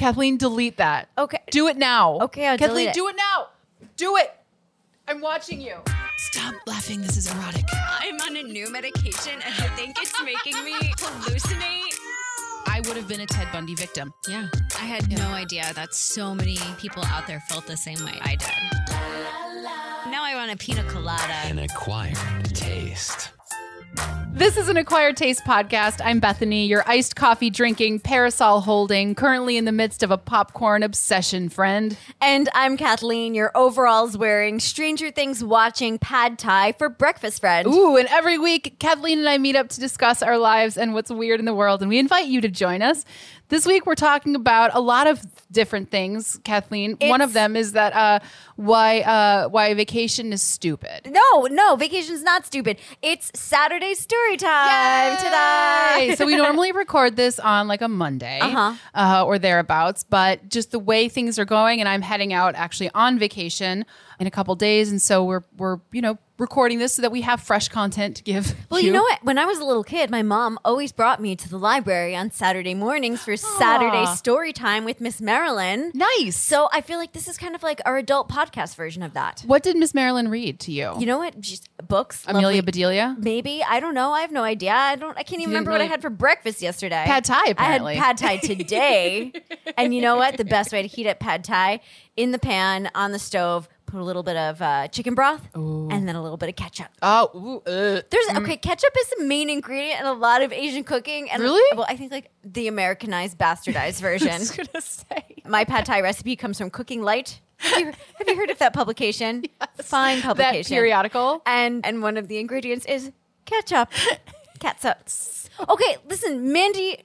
Kathleen, delete that. Okay. Do it now. Okay, I'll Kathleen, delete it. do it now. Do it. I'm watching you. Stop laughing. This is erotic. I'm on a new medication and I think it's making me hallucinate. I would have been a Ted Bundy victim. Yeah. I had no idea that so many people out there felt the same way I did. Now I want a pina colada. An acquired taste. This is an Acquired Taste podcast. I'm Bethany, your iced coffee drinking, parasol holding, currently in the midst of a popcorn obsession friend. And I'm Kathleen, your overalls wearing, Stranger Things watching pad thai for breakfast friend. Ooh, and every week, Kathleen and I meet up to discuss our lives and what's weird in the world, and we invite you to join us. This week, we're talking about a lot of different things, Kathleen. One of them is that why vacation is stupid. No, vacation's not stupid. It's Saturday story time today. So we normally record this on like a Monday or thereabouts, but just the way things are going, and I'm heading out actually on vacation in a couple days, and so we're recording this so that we have fresh content to give. Well, you know what? When I was a little kid, my mom always brought me to the library on Saturday mornings for Saturday story time with Miss Marilyn. Nice. So I feel like this is kind of like our adult podcast version of that. What did Miss Marilyn read to you? You know what? Just books. Amelia lovely- Bedelia? Maybe. I don't know. I have no idea. I can't even remember what I had for breakfast yesterday. Pad thai, apparently. I had pad thai today. And you know what? The best way to heat up pad thai, in the pan, on the stove, put a little bit of chicken broth, and then a little bit of ketchup. Ketchup is the main ingredient in a lot of Asian cooking. And Really? Well, I think like the Americanized, bastardized version. I was going to say. My pad thai recipe comes from Cooking Light. Have you heard of that publication? Yes. Fine publication. That periodical. And one of the ingredients is ketchup. Catsup. Okay, listen, Mandy,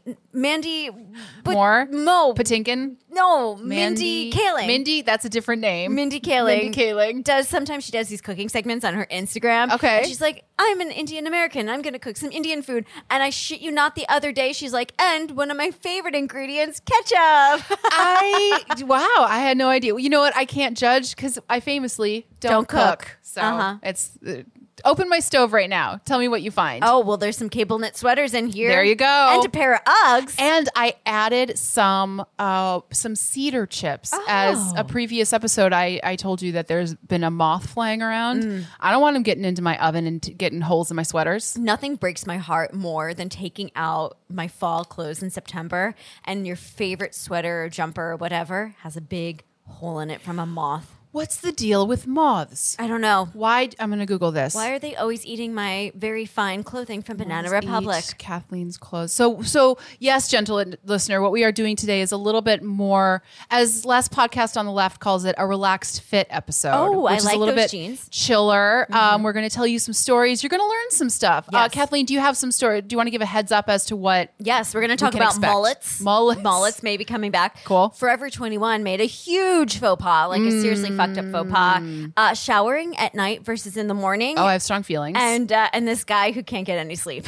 More? Mo. Patinkin? No, Mindy Kaling. Mindy, that's a different name. Mindy Kaling. Mindy Kaling. Sometimes she does these cooking segments on her Instagram. Okay. And she's like, I'm an Indian American. I'm going to cook some Indian food. And I shit you not, the other day, she's like, and one of my favorite ingredients, ketchup. Wow, I had no idea. Well, you know what? I can't judge because I famously don't cook. So it's open my stove right now. Tell me what you find. Oh, well, there's some cable knit sweaters in here. There you go. And a pair of Uggs. And I added some cedar chips. As a previous episode, I told you that there's been a moth flying around. I don't want them getting into my oven and getting holes in my sweaters. Nothing breaks my heart more than taking out my fall clothes in September and your favorite sweater or jumper or whatever has a big hole in it from a moth. What's the deal with moths? I don't know. Why? I'm going to Google this. Why are they always eating my very fine clothing from Banana Republic? Eat Kathleen's clothes. So yes, gentle listener, what we are doing today is a little bit more, as last podcast on the left calls it, a relaxed fit episode. Oh, which I is like a little those bit jeans. chiller. We're going to tell you some stories. You're going to learn some stuff. Yes. Kathleen, do you have some story? Do you want to give a heads up as to what? Yes, we're going to talk can about expect? mullets. Mullets Maybe coming back. Cool. Forever 21 made a huge faux pas, like a seriously fucked up faux pas. Showering at night versus in the morning. Oh, I have strong feelings. And this guy who can't get any sleep.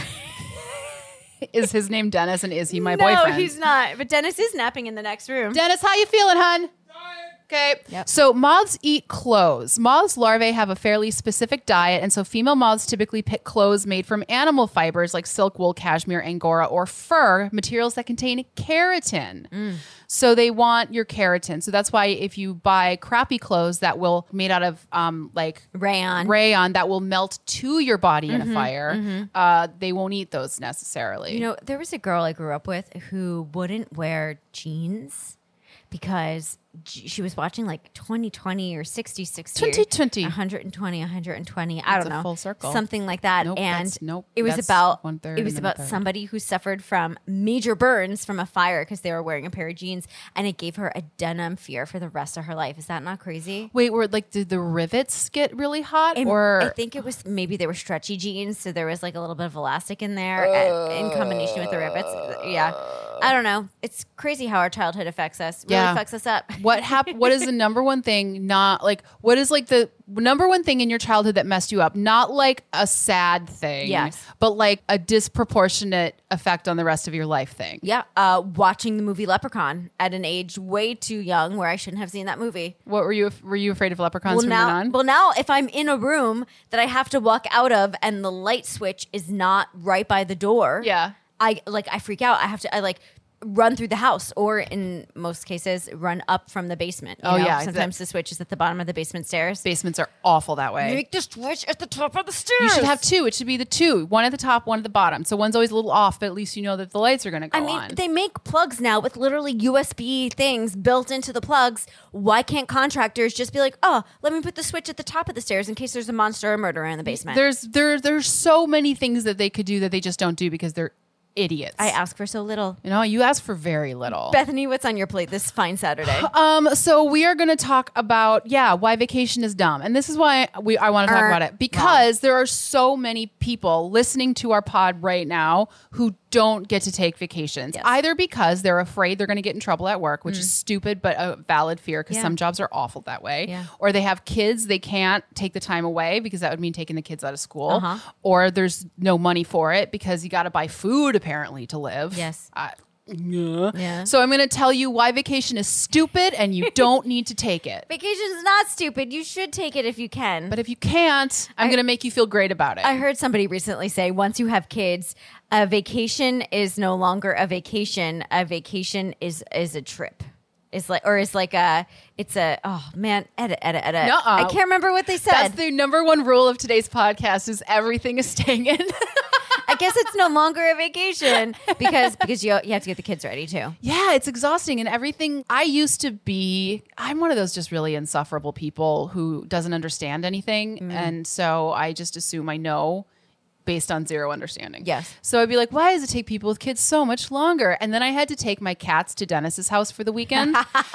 Is his name Dennis, and is he my No, boyfriend? he's not. But Dennis is napping in the next room. Dennis, how you feeling, hun? Okay. Yep. So moths eat clothes. Moths larvae have a fairly specific diet, and so female moths typically pick clothes made from animal fibers like silk, wool, cashmere, angora, or fur, materials that contain keratin. So they want your keratin. So that's why if you buy crappy clothes that will made out of like rayon that will melt to your body in a fire, they won't eat those necessarily. You know, there was a girl I grew up with who wouldn't wear jeans because she was watching like 2020 or 60, 2020. 120, 120. I That's don't know. a full circle. Something like that. Nope, and that's- it was that's about 1/3 it was and then about 1/3. somebody who suffered from major burns from a fire because they were wearing a pair of jeans, and it gave her a denim fear for the rest of her life. Is that not crazy? Wait, did the rivets get really hot? I think it was maybe they were stretchy jeans, so there was like a little bit of elastic in there in combination with the rivets. Yeah. I don't know. It's crazy how our childhood affects us. Really fucks us up. What is the number one thing what is like the number one thing in your childhood that messed you up? Not like a sad thing, Yes. but like a disproportionate effect on the rest of your life thing. Yeah. Watching the movie Leprechaun at an age way too young where I shouldn't have seen that movie. What were you afraid of leprechauns from then on? Well, now if I'm in a room that I have to walk out of and the light switch is not right by the door, Yeah. I freak out. I run through the house, or in most cases, run up from the basement. You know? yeah. Sometimes the switch is at the bottom of the basement stairs. Basements are awful that way. Make the switch at the top of the stairs. You should have two. It should be the two. One at the top, one at the bottom. So one's always a little off, but at least you know that the lights are going to go on. They make plugs now with literally USB things built into the plugs. Why can't contractors just be like, oh, let me put the switch at the top of the stairs in case there's a monster or murderer in the basement? There's so many things that they could do that they just don't do because they're idiots. I ask for so little. You ask for very little. Bethany, what's on your plate this fine Saturday? So we are going to talk about, why vacation is dumb. And this is why I want to talk about it. Because there are so many people listening to our pod right now who don't get to take vacations. Yes. Either because they're afraid they're going to get in trouble at work, which is stupid, but a valid fear because some jobs are awful that way. Yeah. Or they have kids, they can't take the time away because that would mean taking the kids out of school. Or there's no money for it because you got to buy food apparently to live. Yes. Yeah. So I'm going to tell you why vacation is stupid and you don't need to take it. Vacation's not stupid. You should take it if you can. But if you can't, I'm going to make you feel great about it. I heard somebody recently say once you have kids, a vacation is no longer a vacation. A vacation is a trip. It's like oh man, edit. Nuh-uh. I can't remember what they said. That's the number one rule of today's podcast is everything is staying in. I guess it's no longer a vacation because you have to get the kids ready too. Yeah, it's exhausting and everything. I'm one of those just really insufferable people who doesn't understand anything. And so I just assume I know based on zero understanding. Yes. So I'd be like, why does it take people with kids so much longer? And then I had to take my cats to Dennis's house for the weekend.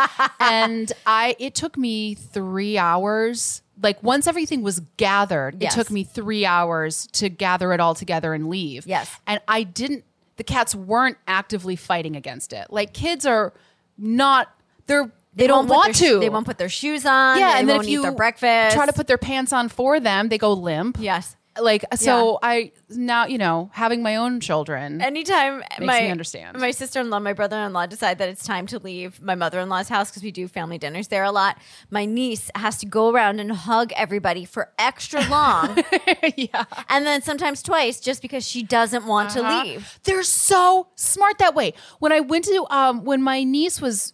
And it took me 3 hours. Like once everything was gathered, Yes. it took me 3 hours to gather it all together and leave. Yes. And the cats weren't actively fighting against it. Like kids are not, they don't want to. They won't put their shoes on. Yeah. They And then won't if you eat their breakfast. try to put their pants on for them, they go limp. Yes. Like, so I now, having my own children. Anytime Makes me understand. My sister-in-law, my brother-in-law decide that it's time to leave my mother-in-law's house because we do family dinners there a lot. My niece has to go around and hug everybody for extra long. Yeah. And then sometimes twice just because she doesn't want to leave. They're so smart that way. When I went to, when my niece was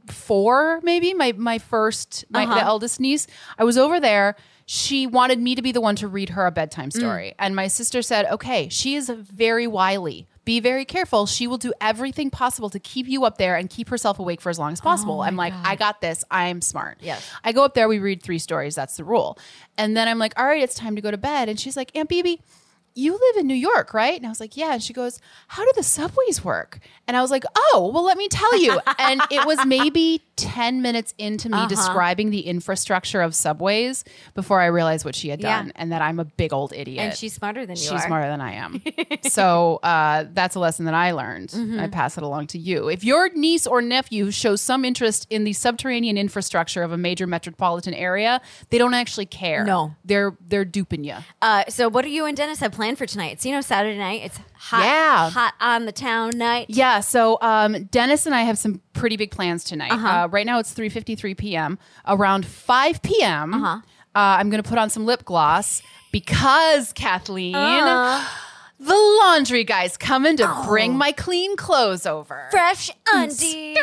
4, maybe, the eldest niece, I was over there. She wanted me to be the one to read her a bedtime story. And my sister said, okay, she is very wily. Be very careful. She will do everything possible to keep you up there and keep herself awake for as long as possible. I'm like, I got this. I'm smart. Yes. I go up there. We read 3 stories. That's the rule. And then I'm like, all right, it's time to go to bed. And she's like, Aunt Bibi, you live in New York, right? And I was like, yeah. And she goes, how do the subways work? And I was like, oh, well, let me tell you. And it was maybe 10 minutes into me describing the infrastructure of subways before I realized what she had done and that I'm a big old idiot. And she's smarter than you are. She's smarter than I am. So that's a lesson that I learned. I pass it along to you. If your niece or nephew shows some interest in the subterranean infrastructure of a major metropolitan area, they don't actually care. No. They're duping you. So what do you and Dennis have planned for tonight? It's, Saturday night. It's hot on the town night. Yeah. So Dennis and I have some pretty big plans tonight. Right now it's 3:53 p.m. Around 5 p.m., I'm going to put on some lip gloss because, Kathleen, the laundry guy's coming to bring my clean clothes over. Fresh undies.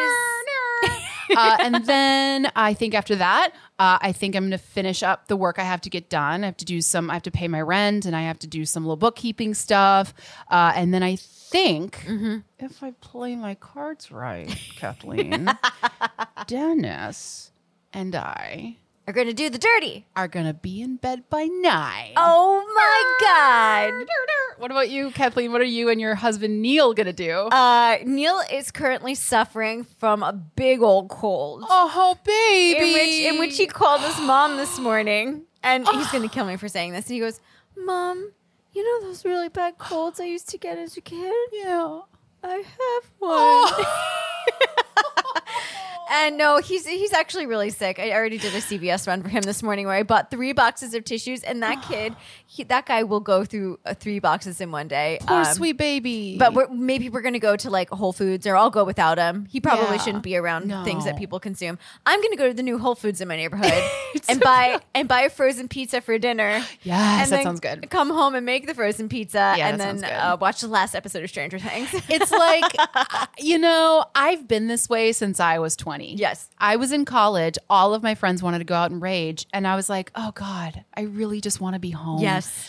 And then I think after that, I think I'm going to finish up the work I have to get done. I have to pay my rent and I have to do some little bookkeeping stuff. And then I think if I play my cards right, Kathleen, Dennis and I are going to do the dirty. Are going to be in bed by 9. Oh my God. What about you, Kathleen? What are you and your husband Neil going to do? Neil is currently suffering from a big old cold. Oh, baby. In which he called his mom this morning. And he's going to kill me for saying this. And he goes, Mom, you know those really bad colds I used to get as a kid? Yeah. I have one. And no, he's actually really sick. I already did a CVS run for him this morning where I bought 3 boxes of tissues, and that kid, that guy will go through 3 boxes in one day. Poor sweet baby. But maybe we're going to go to like Whole Foods, or I'll go without him. He probably Yeah. shouldn't be around No. things that people consume. I'm going to go to the new Whole Foods in my neighborhood and buy a frozen pizza for dinner. Yes, and that then sounds good. Come home and make the frozen pizza, Yeah, and that then sounds good. watch the last episode of Stranger Things. It's like, I've been this way since I was 20. Yes. I was in college. All of my friends wanted to go out and rage. And I was like, oh God, I really just want to be home. Yes.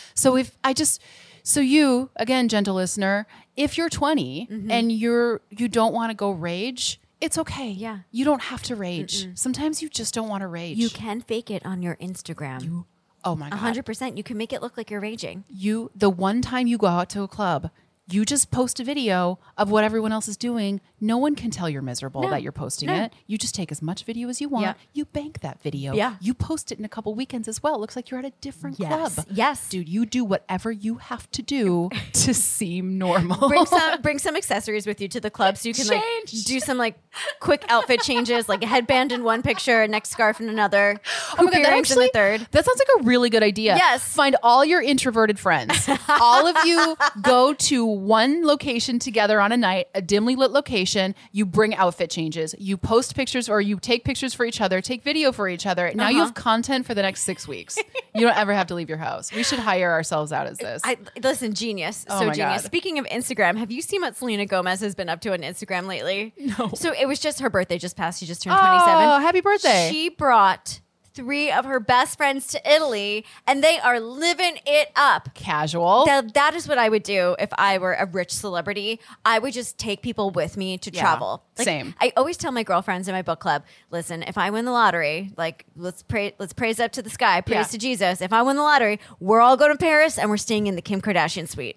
So you, again, gentle listener, if you're 20 and you don't want to go rage, it's okay. Yeah. You don't have to rage. Sometimes you just don't want to rage. You can fake it on your Instagram. Oh my God. 100%. You can make it look like you're raging. The one time you go out to a club, you just post a video of what everyone else is doing. No one can tell you're miserable that you're posting it. You just take as much video as you want. Yeah. You bank that video. Yeah. You post it in a couple weekends as well. It looks like you're at a different club. Yes. Dude, you do whatever you have to do to seem normal. Bring some accessories with you to the club so you can Change. do some like quick outfit changes, like a headband in one picture, a neck scarf in another, Oh my God, hoop earrings in the third. that sounds like a really good idea. Yes. Find all your introverted friends. All of you go to one location together on a night, a dimly lit location. You bring outfit changes. You post pictures, or you take pictures for each other, take video for each other. Now you have content for the next 6 weeks. You don't ever have to leave your house. We should hire ourselves out as this. Listen, genius. Oh So my genius. God. Speaking of Instagram, have you seen what Selena Gomez has been up to on Instagram lately? No. So it was just her birthday just passed. She just turned 27. Oh, happy birthday. She brought 3 of her best friends to Italy, and they are living it up. Casual. That is what I would do if I were a rich celebrity. I would just take people with me to travel. same. I always tell my girlfriends in my book club, listen, if I win the lottery, like let's praise up to the sky, praise to Jesus. If I win the lottery, we're all going to Paris and we're staying in the Kim Kardashian suite.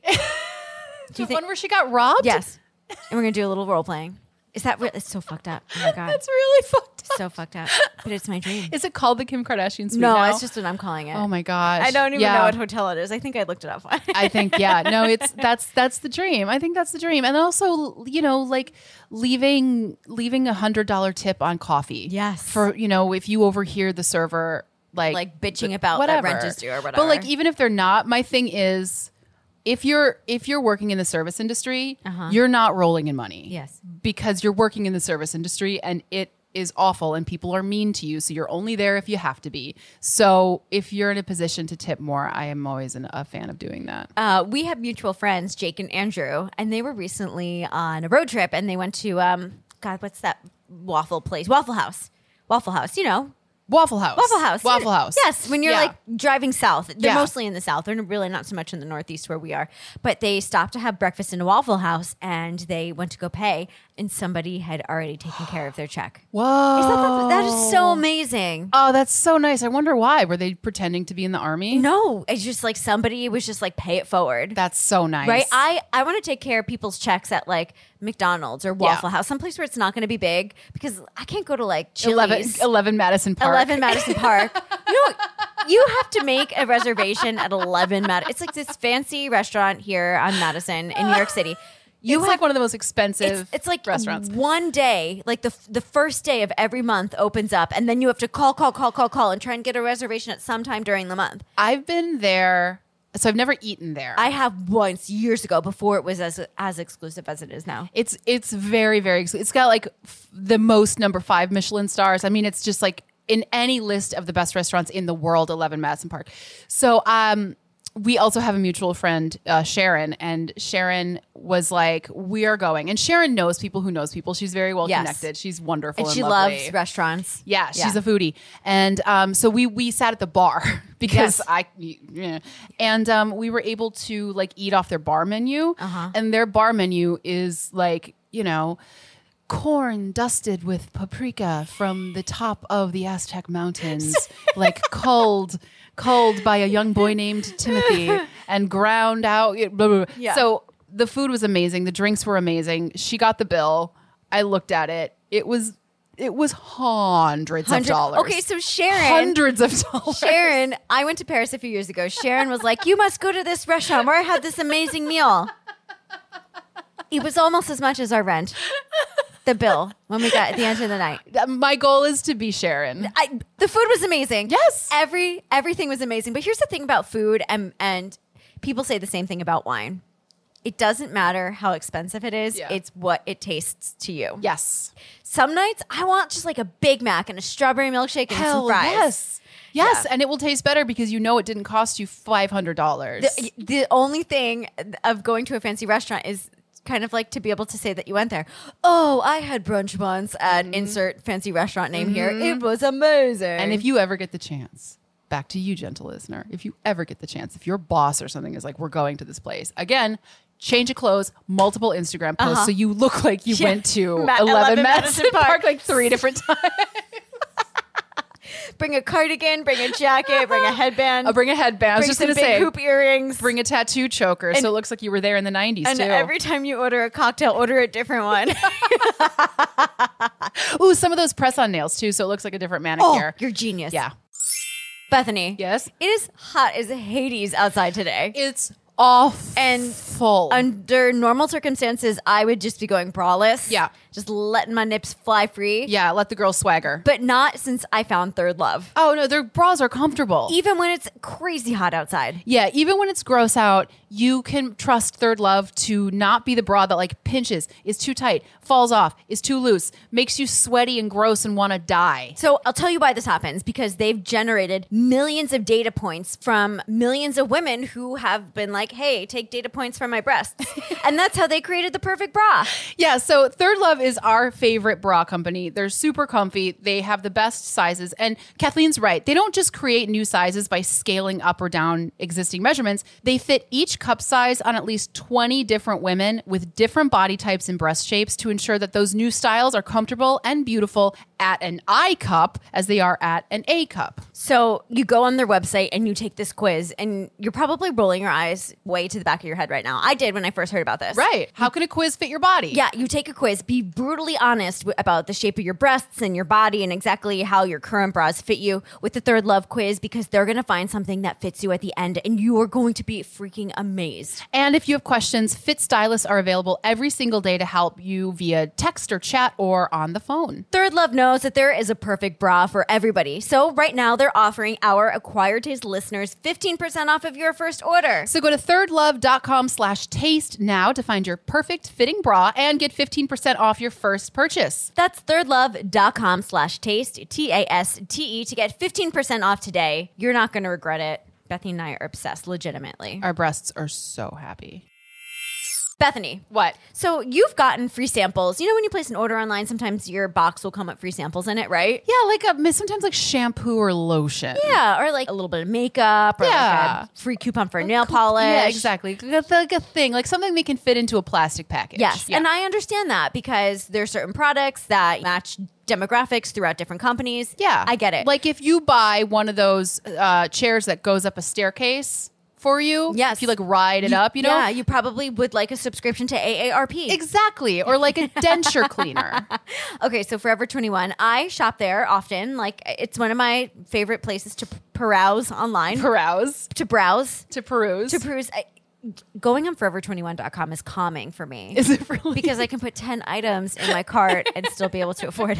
Do you think one where she got robbed? Yes. And we're going to do a little role playing. Is that real? It's so fucked up. Oh my God. That's really fucked up. So fucked up. But it's my dream. Is it called the Kim Kardashian suite No, now? it's just what I'm calling it. Oh my gosh. I don't even Yeah. know what hotel it is. I think I looked it up. I think, yeah, no, that's the dream. I think that's the dream. And also, like leaving $100 tip on coffee. Yes. For, if you overhear the server, like bitching about whatever. that rent is due or whatever. But like, even if they're not, my thing is, if you're working in the service industry, you're not rolling in money. Yes. Because you're working in the service industry and it is awful and people are mean to you. So you're only there if you have to be. So if you're in a position to tip more, I am always a fan of doing that. We have mutual friends, Jake and Andrew, and they were recently on a road trip and they went to, God, what's that waffle place? Waffle House, Waffle House. Waffle House. Yes, when you're Yeah. like driving south. They're Yeah. mostly in the south. They're really not so much in the northeast where we are. But they stopped to have breakfast in a Waffle House and they went to go pay and somebody had already taken care of their check. Whoa. That is so amazing. Oh, that's so nice. I wonder why. Were they pretending to be in the army? No, it's just like somebody was just like pay it forward. That's so nice. Right? I want to take care of people's checks at like McDonald's or Waffle House, someplace where it's not going to be big because I can't go to like Chili's. 11 Madison Park. 11 Madison Park. You have to make a reservation at 11 Madison. It's like this fancy restaurant here on Madison in New York City. It's like one of the most expensive It's like restaurants. one day, like the first day of every month opens up, and then you have to call, and try and get a reservation at some time during the month. I've been there. So I've never eaten there. I have once years ago before it was as exclusive as it is now. It's very, very exclusive. It's got like the most number 5 Michelin stars. I mean, it's just like in any list of the best restaurants in the world, 11 Madison Park. So we also have a mutual friend, Sharon, and Sharon was like, we are going. And Sharon knows people who knows people. She's very well connected. She's wonderful And she lovely. loves restaurants. Yeah, she's a foodie. And so we sat at the bar because we were able to like eat off their bar menu. And their bar menu is like, corn dusted with paprika from the top of the Aztec mountains, like culled by a young boy named Timothy and ground out. Blah, blah, blah. Yeah. So the food was amazing. The drinks were amazing. She got the bill. I looked at it. It was hundreds of dollars. Okay, so Sharon. Hundreds of dollars. Sharon, I went to Paris a few years ago. Sharon was like, you must go to this restaurant where I had this amazing meal. It was almost as much as our rent. the bill when we got at the end of the night. My goal is to be Sharon. The food was amazing. Yes. Everything was amazing. But here's the thing about food, and people say the same thing about wine. It doesn't matter how expensive it is. Yeah. It's what it tastes to you. Yes. Some nights I want just like a Big Mac and a strawberry milkshake and some fries. Yes. Yes, Yeah. and it will taste better because you know it didn't cost you $500. The only thing of going to a fancy restaurant is kind of like to be able to say that you went there. Oh, I had brunch once at insert fancy restaurant name here. It was amazing. And if you ever get the chance, back to you, gentle listener, if you ever get the chance, if your boss or something is like, we're going to this place, again, change of clothes, multiple Instagram posts, so you look like you went to 11 Madison Park like 3 different times. Bring a cardigan, bring a jacket, bring a headband. I'll bring a headband. I was bring just some going to big say, hoop earrings. bring a tattoo choker so it looks like you were there in the 90s and too. every time you order a cocktail, order a different one. Ooh, some of those press-on nails too, so it looks like a different Oh, manicure. you're genius. Yeah. Bethany. Yes? It is hot as Hades outside today. It's awful. And under normal circumstances, I would just be going braless. Yeah. Just letting my nips fly free. Yeah, let the girl swagger. But not since I found Third Love. Oh, no, their bras are comfortable. Even when it's crazy hot outside. Yeah, even when it's gross out, you can trust Third Love to not be the bra that like pinches, is too tight, falls off, is too loose, makes you sweaty and gross and want to die. So I'll tell you why this happens, because they've generated millions of data points from millions of women who have been like, hey, take data points from my breasts. And that's how they created the perfect bra. Yeah, so Third Love is our favorite bra company. They're super comfy. They have the best sizes. And Kathleen's right. They don't just create new sizes by scaling up or down existing measurements. They fit each cup size on at least 20 different women with different body types and breast shapes to ensure that those new styles are comfortable and beautiful at an I cup as they are at an A cup. So you go on their website and you take this quiz, and you're probably rolling your eyes way to the back of your head right now. I did when I first heard about this. Right. How can a quiz fit your body? Yeah, you take a quiz, be brutally honest about the shape of your breasts and your body and exactly how your current bras fit you with the Third Love quiz, because they're going to find something that fits you at the end and you are going to be freaking amazed. And if you have questions, Fit Stylists are available every single day to help you via text or chat or on the phone. Third Love knows that there is a perfect bra for everybody. So right now they're offering our Acquired Taste listeners 15% off of your first order. So go to thirdlove.com/taste now to find your perfect fitting bra and get 15% off your first purchase. That's thirdlove.com/taste, TASTE, to get 15% off today. You're not going to regret it. Bethany and I are obsessed, legitimately. Our breasts are so happy. Bethany. What? So you've gotten free samples. You know when you place an order online, sometimes your box will come with free samples in it, right? Yeah, like sometimes like shampoo or lotion. Yeah, or like a little bit of makeup, or like a free coupon for nail polish. Yeah, exactly. Like a thing, like something they can fit into a plastic package. Yes, Yeah. and I understand that because there's certain products that match demographics throughout different companies. Yeah. I get it. Like if you buy one of those chairs that goes up a staircase for you, Yes. if you like ride it up, you know? Yeah, you probably would like a subscription to AARP. Exactly. Or like a denture cleaner. Okay, so Forever 21, I shop there often. Like, it's one of my favorite places to peruse online. Peruse. To browse. To peruse. To peruse. Going on forever21.com is calming for me. Is it really? Because I can put 10 items in my cart and still be able to afford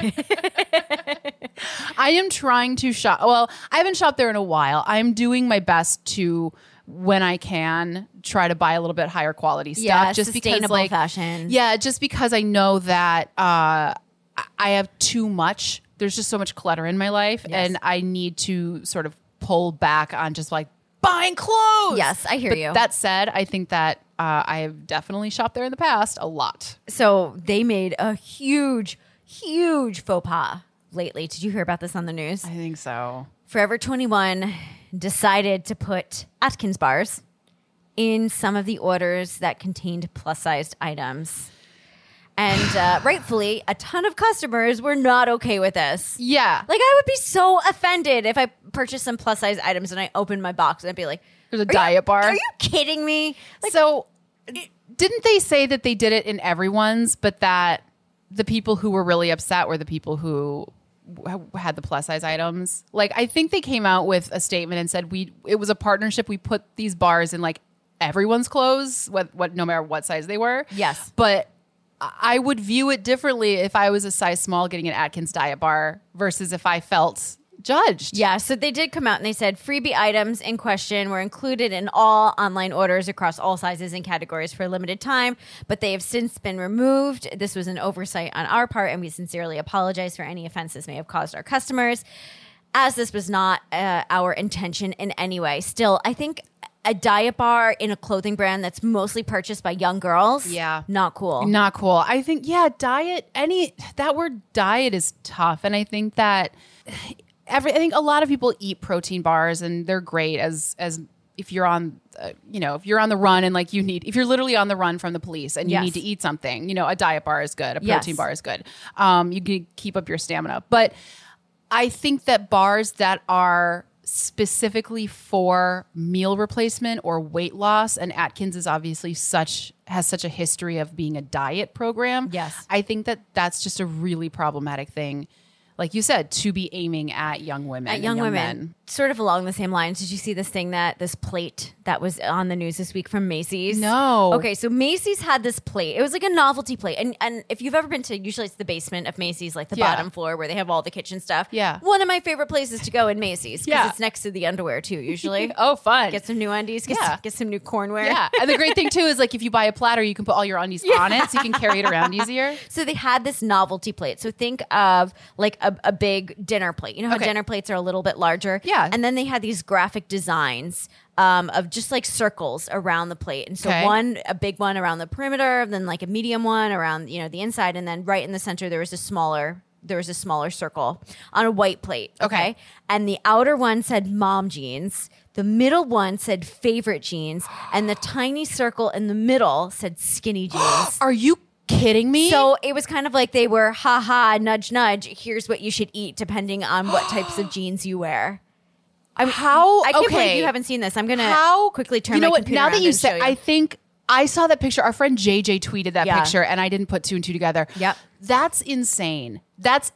it. I am trying to shop. Well, I haven't shopped there in a while. I'm doing my best to, when I can, try to buy a little bit higher quality stuff. Yeah, just sustainable because, like, fashion. Yeah, just because I know that I have too much. There's just so much clutter in my life, Yes. and I need to sort of pull back on just like buying clothes. Yes, I hear But you. That said, I think that I have definitely shopped there in the past a lot. So they made a huge, huge faux pas lately. Did you hear about this on the news? I think so. Forever 21 decided to put Atkins bars in some of the orders that contained plus-sized items. And rightfully, a ton of customers were not okay with this. Yeah. Like, I would be so offended if I purchased some plus-size items and I opened my box and I'd be like, There's a diet bar. Are you kidding me? Like, So, didn't they say that they did it in everyone's, but that the people who were really upset were the people who had the plus size items? Like, I think they came out with a statement and said it was a partnership. We put these bars in like everyone's clothes, what no matter what size they were. Yes. But I would view it differently if I was a size small getting an Atkins diet bar versus if I felt judged. Yeah, so they did come out and they said freebie items in question were included in all online orders across all sizes and categories for a limited time, but they have since been removed. This was an oversight on our part, and we sincerely apologize for any offense this may have caused our customers, as this was not our intention in any way. Still, I think a diet bar in a clothing brand that's mostly purchased by young girls, not cool. Not cool. I think, diet, that word diet is tough. And I think that I think a lot of people eat protein bars and they're great as if you're on, if you're on the run and like if you're literally on the run from the police and you need to eat something, a diet bar is good. A protein bar is good. You can keep up your stamina. But I think that bars that are specifically for meal replacement or weight loss, and Atkins is obviously has such a history of being a diet program. Yes. I think that that's just a really problematic thing, like you said, to be aiming at young women. At young women. Men. Sort of along the same lines, did you see this plate that was on the news this week from Macy's? No. Okay, so Macy's had this plate. It was like a novelty plate. And if you've ever been to, usually it's the basement of Macy's, like the bottom floor where they have all the kitchen stuff. Yeah. One of my favorite places to go in Macy's because it's next to the underwear too, usually. Oh, fun. Get some new undies, get some new cornwear. Yeah. And the great thing too is like if you buy a platter, you can put all your undies on it so you can carry it around easier. So they had this novelty plate. So think of like a big dinner plate. You know how dinner plates are a little bit larger? Yeah. And then they had these graphic designs of just like circles around the plate. And so a big one around the perimeter, and then like a medium one around, the inside. And then right in the center, there was a smaller circle on a white plate. Okay. And the outer one said mom jeans. The middle one said favorite jeans. And the tiny circle in the middle said skinny jeans. Are you kidding me? So it was kind of like they were, nudge, nudge. Here's what you should eat depending on what types of jeans you wear. I can't believe you haven't seen this. I'm going to quickly turn my computer now that you around said, and show you. I think I saw that picture. Our friend JJ tweeted that picture and I didn't put two and two together. Yep. That's insane. Yes.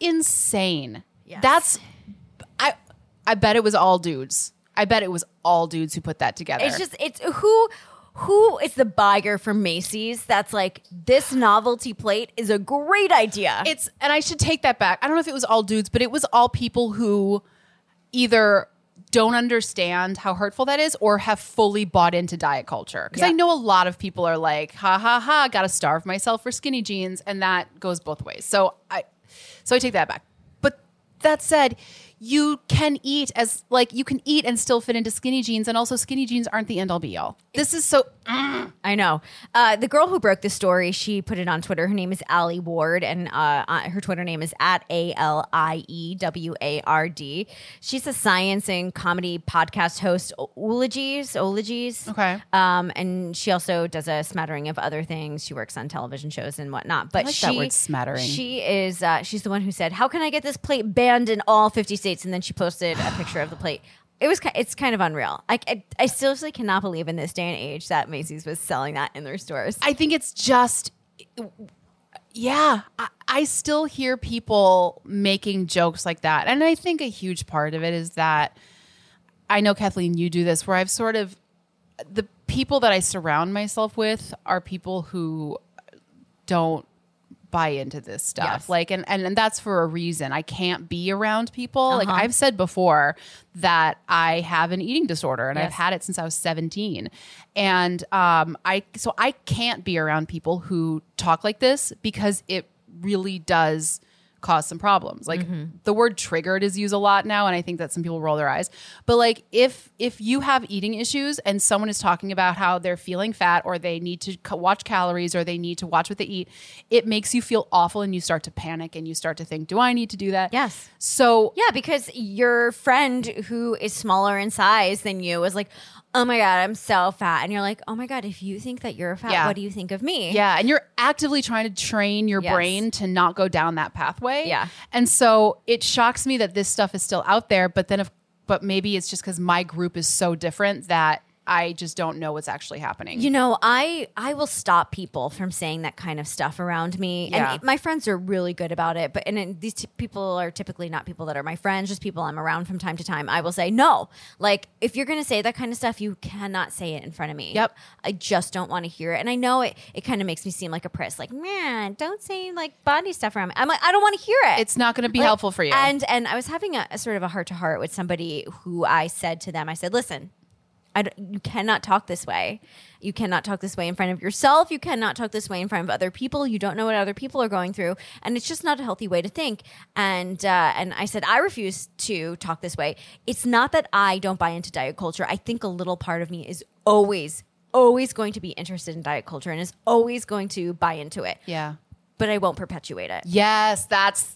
I bet it was all dudes. I bet it was all dudes who put that together. It's who is the buyer for Macy's that's like, this novelty plate is a great idea. And I should take that back. I don't know if it was all dudes, but it was all people who either don't understand how hurtful that is or have fully bought into diet culture. Because I know a lot of people are like, gotta starve myself for skinny jeans. And that goes both ways. So I take that back. But that said, you can eat and still fit into skinny jeans. And also skinny jeans aren't the end all be all. This is so... I know. The girl who broke this story, she put it on Twitter. Her name is Allie Ward, and her Twitter name is @ALIEWARD. She's a science and comedy podcast host, Ologies. Okay. And she also does a smattering of other things. She works on television shows and whatnot. But I like that word, smattering. She is. She's the one who said, "How can I get this plate banned in all 50 states?" And then she posted a picture of the plate. It's kind of unreal. I seriously cannot believe in this day and age that Macy's was selling that in their stores. I think it's just, I still hear people making jokes like that. And I think a huge part of it is that, I know, Kathleen, you do this, where I've sort of, the people that I surround myself with are people who don't buy into this stuff. Yes. Like, and that's for a reason. I can't be around people. Like I've said before that I have an eating disorder and I've had it since I was 17. And I can't be around people who talk like this because it really does cause some problems. Like the word triggered is used a lot now, and I think that some people roll their eyes. But like if you have eating issues and someone is talking about how they're feeling fat or they need to watch calories or they need to watch what they eat, it makes you feel awful and you start to panic and you start to think, do I need to do that? Yes. So yeah, because your friend who is smaller in size than you is like, oh my God, I'm so fat. And you're like, oh my God, if you think that you're fat, what do you think of me? Yeah. And you're actively trying to train your brain to not go down that pathway. Yeah. And so it shocks me that this stuff is still out there, but maybe it's just because my group is so different that I just don't know what's actually happening. You know, I will stop people from saying that kind of stuff around me. Yeah. And my friends are really good about it. But these people are typically not people that are my friends, just people I'm around from time to time. I will say, no, like if you're going to say that kind of stuff, you cannot say it in front of me. Yep. I just don't want to hear it. And I know it kind of makes me seem like a priss. Like, man, don't say like body stuff around me. I'm like, I don't want to hear it. It's not going to be helpful for you. And I was having a sort of a heart to heart with somebody who I said to them, I said, listen, you cannot talk this way. You cannot talk this way in front of yourself. You cannot talk this way in front of other people. You don't know what other people are going through, and it's just not a healthy way to think. And I said, I refuse to talk this way. It's not that I don't buy into diet culture. I think a little part of me is always going to be interested in diet culture and is always going to buy into it. Yeah. But I won't perpetuate it. Yes, that's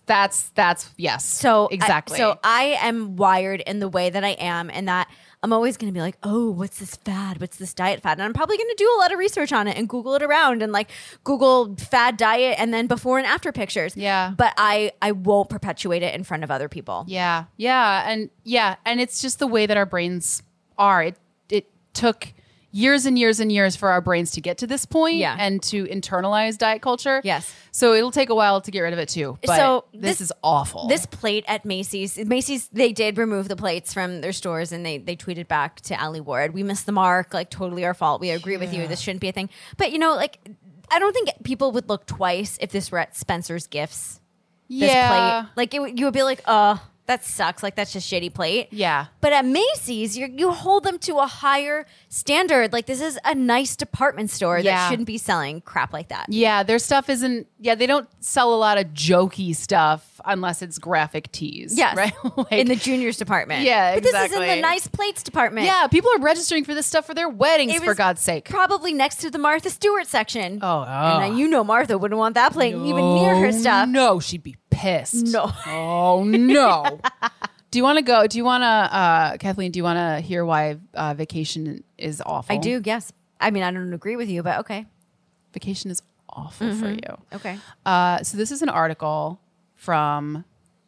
yes. So exactly. I am wired in the way that I am, and that I'm always going to be like, oh, what's this fad? What's this diet fad? And I'm probably going to do a lot of research on it and Google it around and like Google fad diet and then before and after pictures. Yeah. But I won't perpetuate it in front of other people. Yeah. And it's just the way that our brains are. It took years and years and years for our brains to get to this point and to internalize diet culture. Yes. So it'll take a while to get rid of it too. But So this is awful. This plate at Macy's, they did remove the plates from their stores and they tweeted back to Ali Ward, we missed the mark, like totally our fault. We agree with you. This shouldn't be a thing. But you know, like, I don't think people would look twice if this were at Spencer's Gifts. This plate. Like you would be like, that sucks. Like, that's just shitty plate. Yeah. But at Macy's, you hold them to a higher standard. Like, this is a nice department store that shouldn't be selling crap like that. Yeah, their stuff isn't. Yeah, they don't sell a lot of jokey stuff unless it's graphic tees. Yes. Right? Like, in the juniors department. Yeah, but this is in exactly. the nice plates department. yeah, people are registering for this stuff for their weddings, It for was God's sake. Probably next to the Martha Stewart section. Oh. And you know Martha wouldn't want that plate even near her stuff. No, she'd be pissed. No. Oh, no. Do you want to go? Do you want to, Kathleen, do you want to hear why vacation is awful? I do, yes. I mean, I don't agree with you, but okay. Vacation is awful for you. Okay. So this is an article from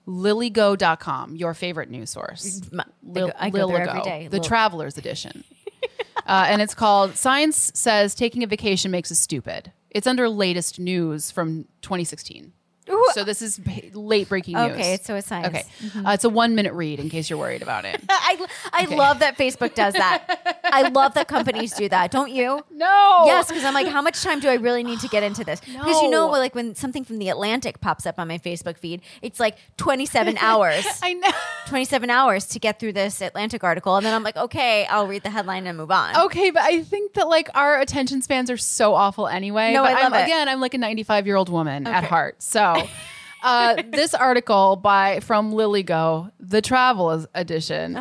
lilygo.com, your favorite news source. I go there every day. The Traveler's Edition. And it's called Science Says Taking a Vacation Makes Us Stupid. It's under latest news from 2016. So this is late breaking news. Okay, so it's science. Okay. It's a 1-minute read in case you're worried about it. I love that Facebook does that. I love that companies do that. Don't you? No. Yes, because I'm like, how much time do I really need to get into this? Because you know, No. like when something from The Atlantic pops up on my Facebook feed, it's like 27 hours. I know. 27 hours to get through this Atlantic article. And then I'm like, okay, I'll read the headline and move on. Okay, but I think that like our attention spans are so awful anyway. No, but I love it. Again, I'm like a 95-year-old woman at heart. So this article from LilyGo, the Travel Edition,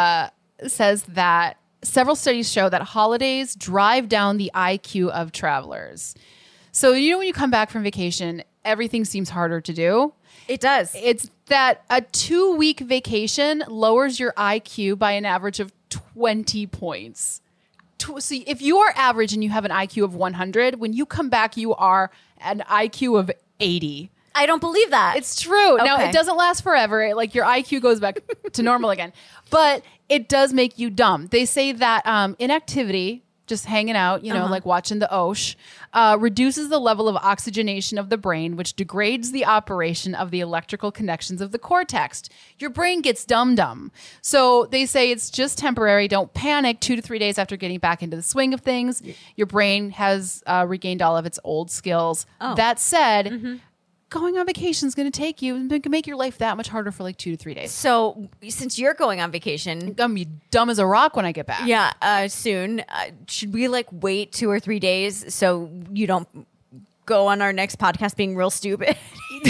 says that several studies show that holidays drive down the IQ of travelers. So you know when you come back from vacation, everything seems harder to do. It does. It's that a 2-week vacation lowers your IQ by an average of 20 points. So if you are average and you have an IQ of 100, when you come back, you are an IQ of 80. I don't believe that. It's true. Now, Okay. it doesn't last forever. Like your IQ goes back to normal again. But it does make you dumb. They say that inactivity, just hanging out, you know, like watching the Osh, reduces the level of oxygenation of the brain, which degrades the operation of the electrical connections of the cortex. Your brain gets dumb. So they say it's just temporary. Don't panic. 2 to 3 days after getting back into the swing of things, your brain has regained all of its old skills. That said, going on vacation is going to take you and make your life that much harder for like 2 to 3 days. So since you're going on vacation, I'm going to be dumb as a rock when I get back. soon, should we like wait 2 or 3 days so you don't go on our next podcast being real stupid? I'm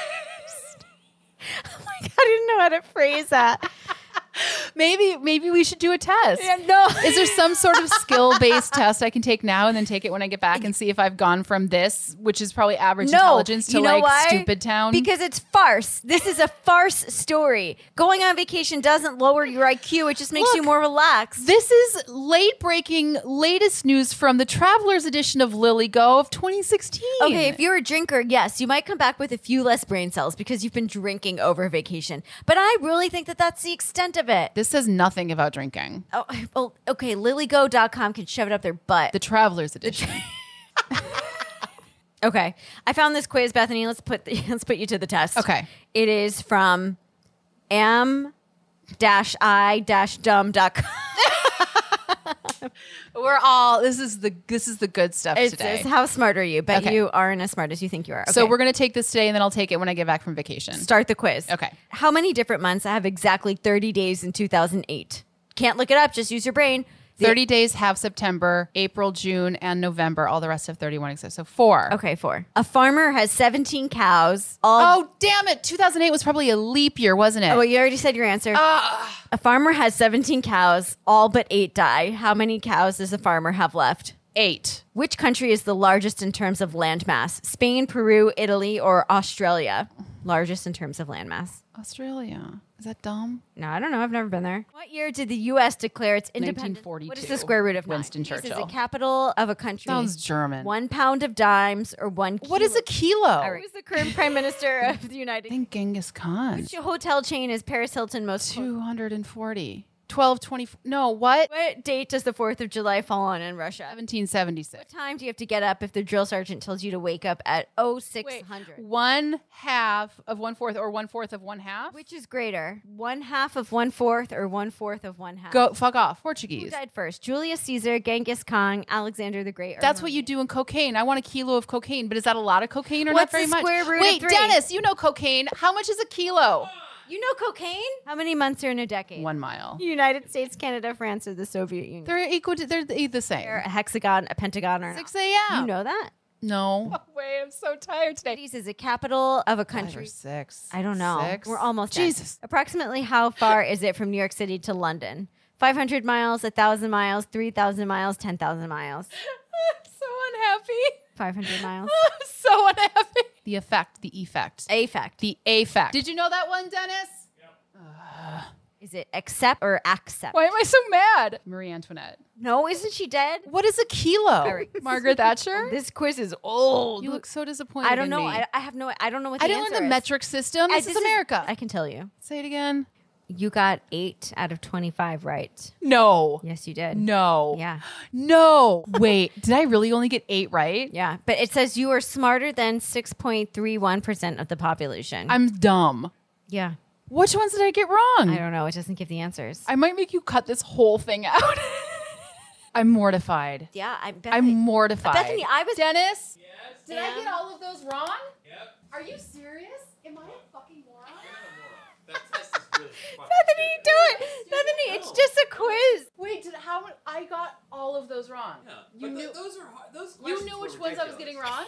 like, I didn't know how to phrase that. Maybe we should do a test. No. Is there some sort of skill-based test I can take now and then take it when I get back and see if I've gone from this, which is probably average intelligence, to You know like why? stupid town? Because it's farce. This is a farce story. Going on vacation doesn't lower your IQ. It just makes you Look, more relaxed. this is latest news from the Traveler's Edition of LilyGo of 2016. Okay, if you're a drinker, yes, you might come back with a few less brain cells because you've been drinking over vacation. But I really think that that's the extent of it. This This says nothing about drinking. Oh, well, okay. LilyGo.com can shove it up their butt. The Traveler's Edition. Okay, I found this quiz, Bethany. Let's put you to the test. Okay. It is from am-i-dumb.com. We're all this is the good stuff today. It's how smart are you? Bet Okay. you aren't as smart as you think you are. Okay. So we're gonna take this today, and then I'll take it when I get back from vacation. start the quiz. Okay. How many different months have exactly 30 days in 2008? Can't look it up. Just use your brain. 30 days have September, April, June, and November. All the rest have 31 exist. So 4. Okay, 4. A farmer has 17 cows. All Oh, damn it. 2008 was probably a leap year, wasn't it? Oh, well, you already said your answer. A farmer has 17 cows. All but 8 die. How many cows does a farmer have left? 8. Which country is the largest in terms of land mass? Spain, Peru, Italy, or Australia? Largest in terms of land mass. Australia. Is that dumb? No, I don't know. I've never been there. What year did the U.S. declare its independence? 1942. What is the square root of 9? Winston Is Churchill. the capital of a country? Sounds German. 1 pound of dimes or 1 kilo? What is a kilo? Who is the current prime minister of the United I think Genghis Khan. Which hotel chain is Paris Hilton most? 240. 1220. No, what? What date does the 4th of July fall on in Russia? 1776. What time do you have to get up if the drill sergeant tells you to wake up at 0600? 1/2 of 1/4 or 1/4 of 1/2? Which is greater, 1/2 of 1/4 or 1/4 of 1/2? Go fuck off. Who Portuguese. died first? Julius Caesar, Genghis Khan, Alexander the Great. Or That's what Henry? you do in cocaine. I want a kilo of cocaine, but is that a lot of cocaine or What's not very the much? square root of Wait, 3? Dennis, you know cocaine. How much is a kilo? You know cocaine? How many months are in a decade? 1 mile. United States, Canada, France, or the Soviet Union? They're equal. They're the same. They're a hexagon, a pentagon, or 6 not. a.m. You know that? No. Wait, I'm so tired today. Cities is a capital of a 5 or country. 6. I don't know. 6? We're almost done. Jesus. Approximately how far is it from New York City to London? 500 miles, 1,000 miles, 3,000 miles, 10,000 miles. I'm so unhappy. 500 miles. I'm so unhappy. The effect. The effect. Affect. The affect. Did you know that one, Dennis? Is it accept or accept? Why am I so mad? Marie Antoinette. No, isn't she dead? What is a kilo? right. Margaret Thatcher? This quiz is old. You look so disappointed. I don't in know. me. I have no. I don't know what the I didn't answer learn the is. metric system. This is America. I can tell you. Say it again. You got 8 out of 25 right. No. Yes, you did. No. Yeah. No. Wait, did I really only get 8 right? Yeah, but it says you are smarter than 6.31% of the population. I'm dumb. yeah. Which ones did I get wrong? I don't know. It doesn't give the answers. I might make you cut this whole thing out. I'm mortified. yeah, I'm mortified. Bethany, I was- Dennis? Yes. Did I get all of those wrong? Yep. Are you serious? Am I a fucking moron? That test is really fucking Bethany, stupid. do it. Bethany, it's just a quiz. Wait, I got all of those wrong. Yeah. You But knew those are hard. Those you questions knew were which ones I was ridiculous. getting wrong?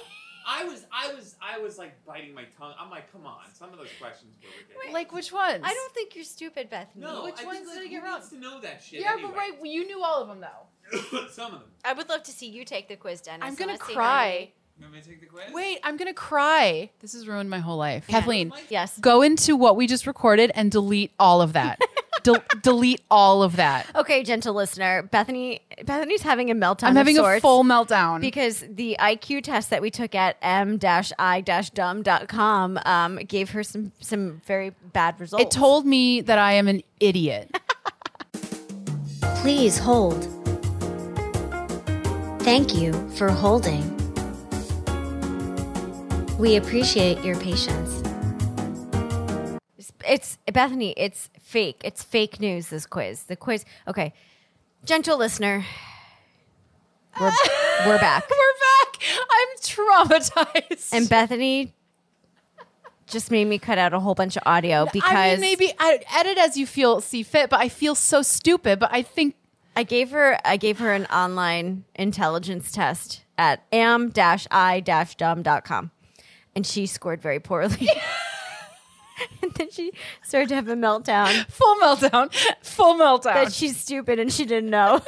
I was like biting my tongue. I'm like, come on. Some of those questions were ridiculous. Like which ones? I don't think you're stupid, Bethany. No, Which I ones think, did I like, get who wrong? needs to know that shit Yeah, anyway? but right, you knew all of them though. Some of them. I would love to see you take the quiz, Dennis. I'm and gonna let's see how cry. You want me to take the quiz? Wait, I'm gonna cry. This has ruined my whole life. Kathleen, many- Yes. go into what we just recorded and delete all of that. Delete all of that. Okay, gentle listener, Bethany's having a meltdown. I'm having of a sorts full meltdown. because the IQ test that we took at m-i-dumb.com gave her some very bad results. It told me that I am an idiot. Please hold. Thank you for holding. We appreciate your patience. It's Bethany. It's fake. It's fake news. This quiz. The quiz. Okay, gentle listener, we're back. We're back. I'm traumatized. And Bethany just made me cut out a whole bunch of audio because I mean, maybe I edit as you see fit, but I feel so stupid. But I think I gave her an online intelligence test at am-i-dumb.com, and she scored very poorly. And then she started to have a meltdown full meltdown. that she's stupid and she didn't know.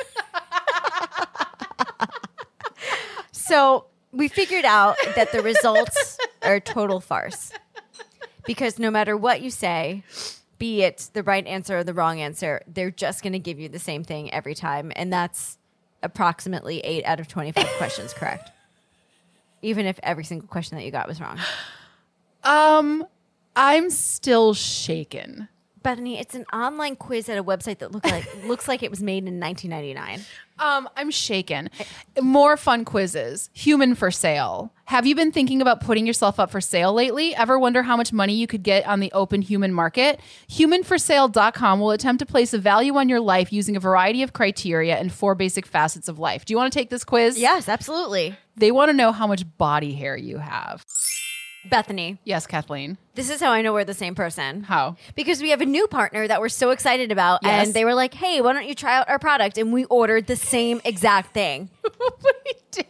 So we figured out that the results are a total farce. Because no matter what you say, be it the right answer or the wrong answer, they're just going to give you the same thing every time. And that's approximately 8 out of 25 questions correct. Even if every single question that you got was wrong. I'm still shaken. Bethany, it's an online quiz at a website that looks like it was made in 1999. I'm shaken. More fun quizzes. Human for sale. Have you been thinking about putting yourself up for sale lately? Ever wonder how much money you could get on the open human market? Humanforsale.com will attempt to place a value on your life using a variety of criteria and 4 basic facets of life. Do you want to take this quiz? Yes, absolutely. They want to know how much body hair you have. Bethany, Yes, Kathleen. this is how I know we're the same person. How? Because we have a new partner that we're so excited about. Yes. And they were like, hey, why don't you try out our product? And we ordered the same exact thing. We did.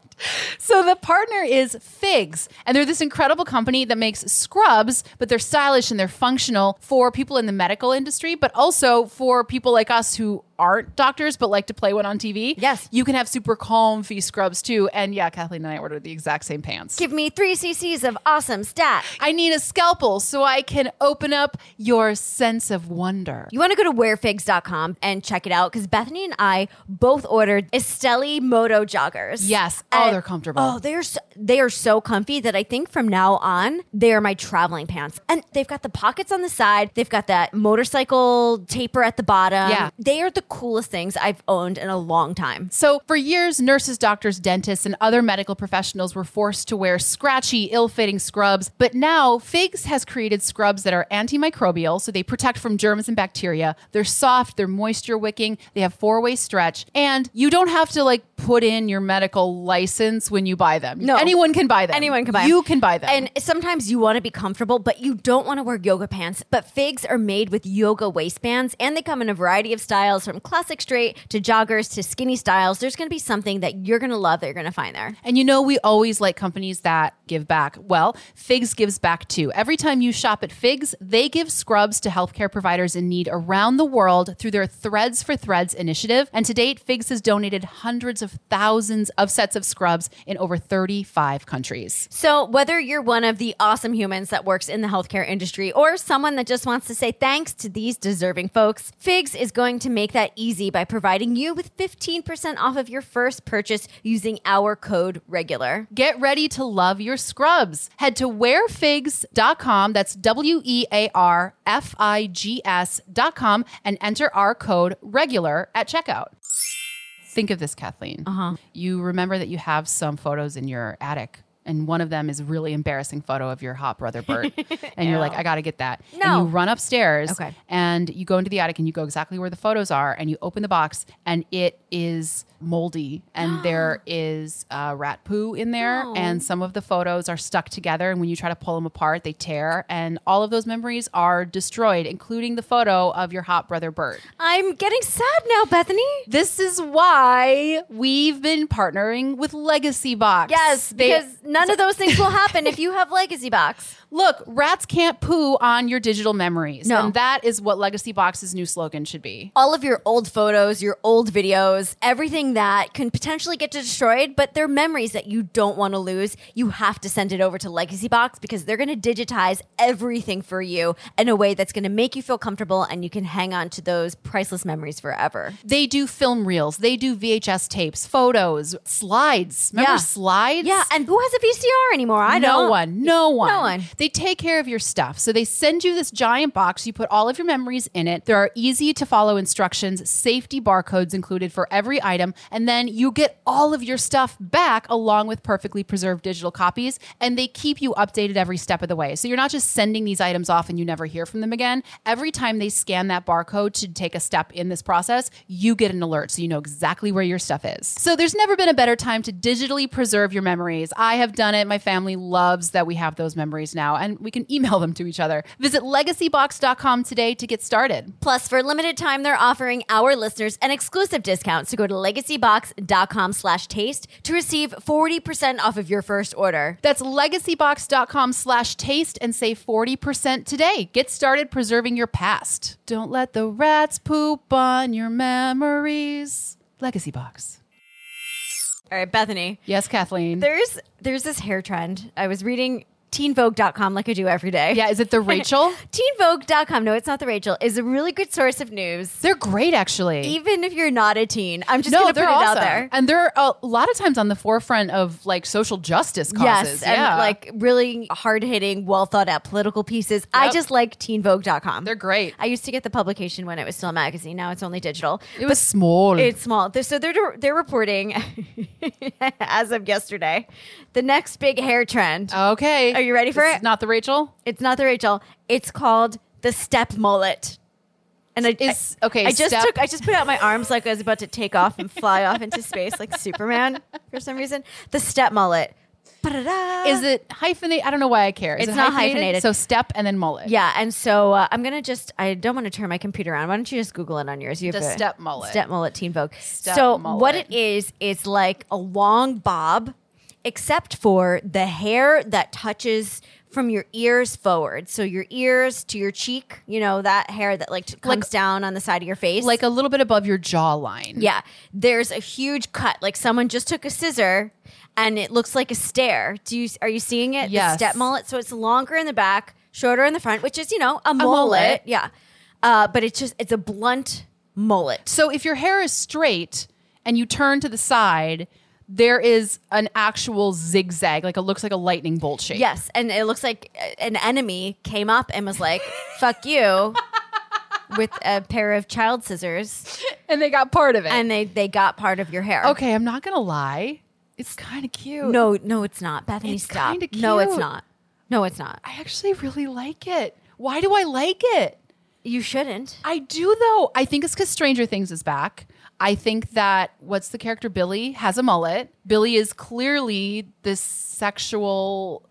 So the partner is Figs, and they're this incredible company that makes scrubs, but they're stylish and they're functional for people in the medical industry, but also for people like us who aren't doctors but like to play one on TV. Yes. You can have super comfy scrubs too. And yeah, Kathleen and I ordered the exact same pants. Give me 3 cc's of awesome stat. I need a scalpel so I can open up your sense of wonder. You want to go to wearfigs.com and check it out because Bethany and I both ordered Esteli Moto joggers. Yes. And- they're comfortable. Oh, they are so comfy that I think from now on, they are my traveling pants. And they've got the pockets on the side. They've got that motorcycle taper at the bottom. Yeah. They are the coolest things I've owned in a long time. So for years, nurses, doctors, dentists, and other medical professionals were forced to wear scratchy, ill-fitting scrubs. But now Figs has created scrubs that are antimicrobial, so they protect from germs and bacteria. They're soft, they're moisture wicking, they have 4-way stretch, and you don't have to like put in your medical license when you buy them. No. Anyone can buy them. Anyone can buy them. You can buy them. And sometimes you want to be comfortable, but you don't want to wear yoga pants. But Figs are made with yoga waistbands, and they come in a variety of styles from classic straight to joggers to skinny styles. There's going to be something that you're going to love that you're going to find there. And you know, we always like companies that give back. Well, Figs gives back too. Every time you shop at Figs, they give scrubs to healthcare providers in need around the world through their Threads for Threads initiative. And to date, Figs has donated hundreds of thousands of sets of scrubs in over 35 countries. So whether you're one of the awesome humans that works in the healthcare industry or someone that just wants to say thanks to these deserving folks, Figs is going to make that easy by providing you with 15% off of your first purchase using our code REGULAR. Get ready to love your scrubs. Head to wearfigs.com. That's WEARFIGS.com and enter our code REGULAR at checkout. Think of this, Kathleen. You remember that you have some photos in your attic, and one of them is a really embarrassing photo of your hot brother, Bert. And you're like, I got to get that. No. And you run upstairs Okay. and you go into the attic and you go exactly where the photos are and you open the box and it is moldy and there is rat poo in there and some of the photos are stuck together, and when you try to pull them apart, they tear, and all of those memories are destroyed, including the photo of your hot brother, Bert. I'm getting sad now, Bethany. This is why we've been partnering with Legacy Box. Yes, because none of those things will happen if you have Legacy Box. Look, rats can't poo on your digital memories. No. And that is what Legacy Box's new slogan should be. All of your old photos, your old videos, everything that can potentially get destroyed, but they're memories that you don't want to lose. You have to send it over to Legacy Box because they're going to digitize everything for you in a way that's going to make you feel comfortable and you can hang on to those priceless memories forever. They do film reels. They do VHS tapes, photos, slides. Remember Yeah. slides? Yeah, and who has a VCR anymore? I No don't. one. No one. They take care of your stuff. So they send you this giant box. You put all of your memories in it. There are easy to follow instructions, safety barcodes included for every item. And then you get all of your stuff back along with perfectly preserved digital copies. And they keep you updated every step of the way. So you're not just sending these items off and you never hear from them again. Every time they scan that barcode to take a step in this process, you get an alert so you know exactly where your stuff is. So there's never been a better time to digitally preserve your memories. I have done it. My family loves that we have those memories now, and we can email them to each other. Visit legacybox.com today to get started. Plus, for a limited time, they're offering our listeners an exclusive discount. So go to legacybox.com/taste to receive 40% off of your first order. That's legacybox.com/taste and save 40% today. Get started preserving your past. Don't let the rats poop on your memories. Legacy Box. All right, Bethany. Yes, Kathleen. There's this hair trend. I was reading teenvogue.com like I do every day. Yeah, is it the Rachel? Teenvogue.com. No, it's not the Rachel. Is a really good source of news. They're great, actually. Even if you're not a teen. I'm just going to put it out there. And they're a lot of times on the forefront of like social justice causes. Yes, and like really hard-hitting, well-thought-out political pieces. I just like teenvogue.com. They're great. I used to get the publication when it was still a magazine. Now it's only digital. It was small. It's small. So they're reporting, as of yesterday, the next big hair trend. Okay. Are you ready for This it? is not the Rachel? It's not the Rachel. It's called the step mullet. And I just put out my arms like I was about to take off and fly off into space like Superman for some reason. The step mullet. Ba-da-da. Is it hyphenated? I don't know why I care. Is It's it not hyphenated. So step and then mullet. Yeah, and so I'm going to I don't want to turn my computer on. Why don't you just Google it on yours? You have The step mullet. Step mullet, Teen Vogue. Step so mullet. what it is like a long bob, except for the hair that touches from your ears forward. So your ears to your cheek, you know, that hair that comes down on the side of your face. Like a little bit above your jawline. Yeah. There's a huge cut. Like someone just took a scissor and it looks like a stare. Are you seeing it? Yes. The step mullet. So it's longer in the back, shorter in the front, which is, you know, a mullet. Yeah. But it's a blunt mullet. So if your hair is straight and you turn to the side, there is an actual zigzag, like it looks like a lightning bolt shape. Yes. And it looks like an enemy came up and was like, fuck you, with a pair of child scissors. And they got part of it. And they got part of your hair. Okay, I'm not going to lie. It's kind of cute. No, it's not. Bethany, It's stop. kinda No, it's cute. not. No, it's not. I actually really like it. Why do I like it? You shouldn't. I do, though. I think it's because Stranger Things is back. I think that, what's the character? Billy has a mullet. Billy is clearly the sexual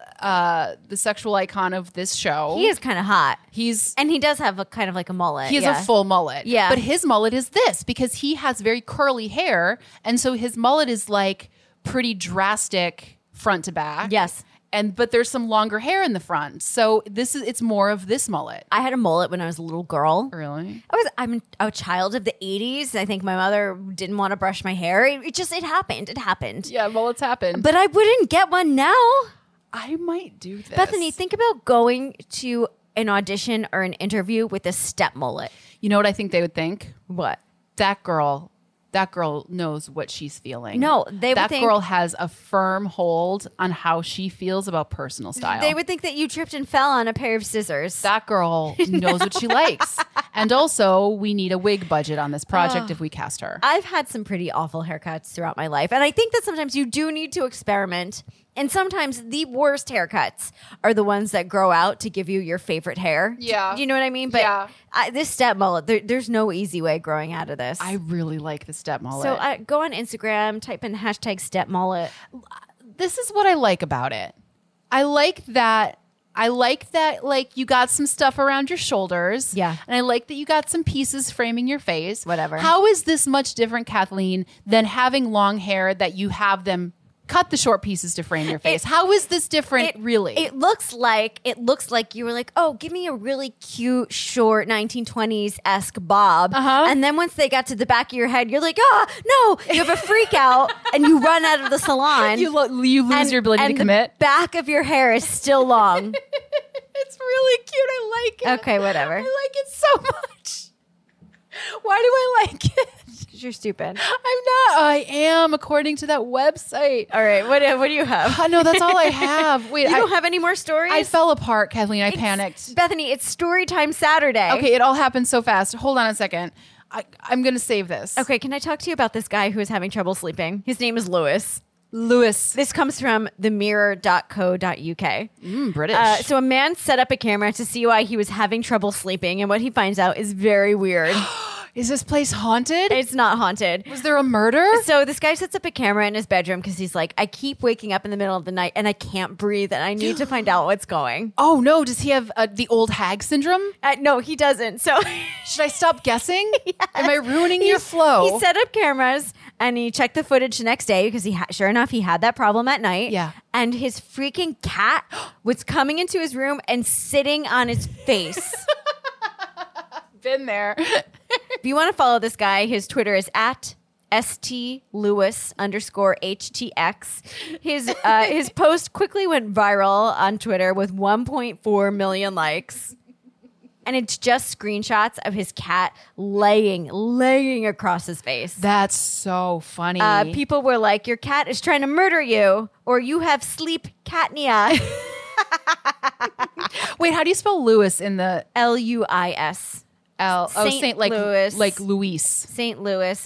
icon of this show. He is kind of hot. And he does have a kind of like a mullet. he has yeah. a full mullet. Yeah. But his mullet is this because he has very curly hair. And so his mullet is like pretty drastic front to back. Yes. But there's some longer hair in the front. So it's more of this mullet. I had a mullet when I was a little girl. Really? I'm a child of the 80s. I think my mother didn't want to brush my hair. It happened. It happened. Yeah, mullets happen. But I wouldn't get one now. I might do this. Bethany, think about going to an audition or an interview with a step mullet. You know what I think they would think? What? That girl knows what she's feeling. No, they would that think- girl has a firm hold on how she feels about personal style. They would think that you tripped and fell on a pair of scissors. That girl knows what she likes. And also, we need a wig budget on this project if we cast her. I've had some pretty awful haircuts throughout my life. And I think that sometimes you do need to experiment. And sometimes the worst haircuts are the ones that grow out to give you your favorite hair. Yeah. Do you know what I mean? But Yeah. This step mullet, there's no easy way growing out of this. I really like the step mullet. So go on Instagram, type in hashtag step mullet. This is what I like about it. I like that like you got some stuff around your shoulders. Yeah. And I like that you got some pieces framing your face. Whatever. How is this much different, Kathleen, than having long hair that you have them cut the short pieces to frame your face? How is this different, really? It looks like you were like, oh, give me a really cute, short 1920s-esque bob. Uh-huh. And then once they got to the back of your head, you're like, oh, no, you have a freak out and you run out of the salon. you lose your ability to commit. The back of your hair is still long. It's really cute. I like it. Okay, whatever. I like it so much. Why do I like it? You're stupid. I'm not. I am, according to that website. All right, what do you have? No, that's all I have. Wait, You don't have any more stories? I fell apart, Kathleen. I panicked. Bethany, it's story time Saturday. Okay, it all happened so fast. Hold on a second. I'm going to save this. Okay, can I talk to you about this guy who is having trouble sleeping? His name is Lewis. Lewis. This comes from themirror.co.uk. British. So a man set up a camera to see why he was having trouble sleeping, and what he finds out is very weird. Is this place haunted? It's not haunted. Was there a murder? So this guy sets up a camera in his bedroom because he's like, I keep waking up in the middle of the night and I can't breathe and I need to find out what's going. Oh, no. Does he have the old hag syndrome? No, he doesn't. So Should I stop guessing? Am I ruining your flow? He set up cameras and he checked the footage the next day because sure enough, he had that problem at night. Yeah. And his freaking cat was coming into his room and sitting on his face. Been there. If you want to follow this guy, his Twitter is ST_Lewis_HTX. His post quickly went viral on Twitter with 1.4 million likes. And it's just screenshots of his cat laying across his face. That's so funny. People were like, your cat is trying to murder you, or you have sleep catnia. Wait, how do you spell Lewis in the LUIS. Saint Louis. like Luis? St. Louis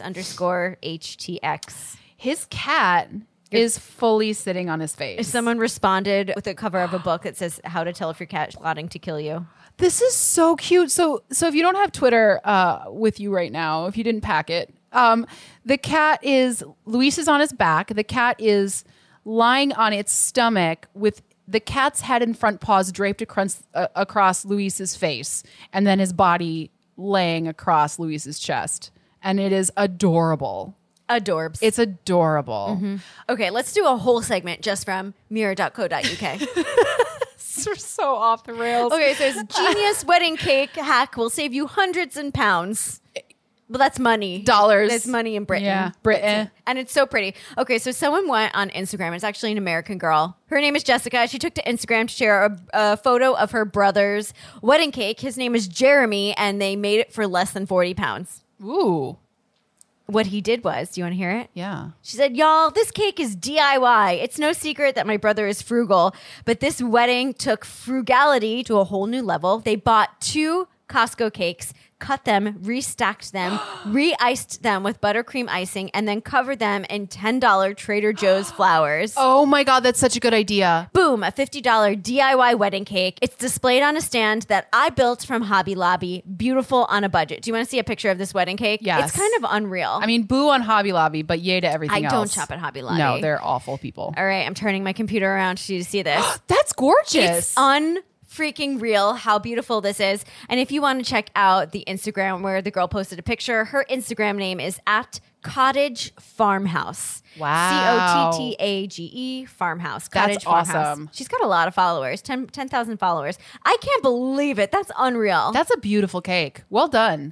_HTX. His cat is fully sitting on his face. Someone responded with a cover of a book that says how to tell if your cat is plotting to kill you. This is so cute. So if you don't have Twitter with you right now, if you didn't pack it, the cat is Luis is on his back. The cat is lying on its stomach with the cat's head and front paws draped across Luis's face, and then his body laying across Luis's chest. And it is adorable. Adorbs. It's adorable. Okay, let's do a whole segment just from mirror.co.uk. We're so off the rails. Okay, so it's genius wedding cake hack will save you hundreds in pounds. Well, that's money. Dollars. That's money in Britain. Yeah, Britain. And it's so pretty. Okay, so someone went on Instagram. It's actually an American girl. Her name is Jessica. She took to Instagram to share a photo of her brother's wedding cake. His name is Jeremy, and they made it for less than 40 pounds. Ooh. What he did was, do you want to hear it? Yeah. She said, y'all, this cake is DIY. It's no secret that my brother is frugal, but this wedding took frugality to a whole new level. They bought 2 Costco cakes, cut them, restacked them, re-iced them with buttercream icing, and then covered them in $10 Trader Joe's flowers. Oh my God, that's such a good idea. Boom, a $50 DIY wedding cake. It's displayed on a stand that I built from Hobby Lobby. Beautiful on a budget. Do you want to see a picture of this wedding cake? Yes. It's kind of unreal. I mean, boo on Hobby Lobby, but yay to everything else. I don't shop at Hobby Lobby. No, they're awful people. All right, I'm turning my computer around for you to see this. That's gorgeous. It's freaking real how beautiful this is. And if you want to check out the Instagram where the girl posted a picture, her Instagram name is at Cottage Farmhouse. Wow. COTTAGE Farmhouse. That's Cottage Farmhouse. awesome. She's got a lot of followers, 10,000 followers. I can't believe it. That's unreal. That's a beautiful cake. Well done.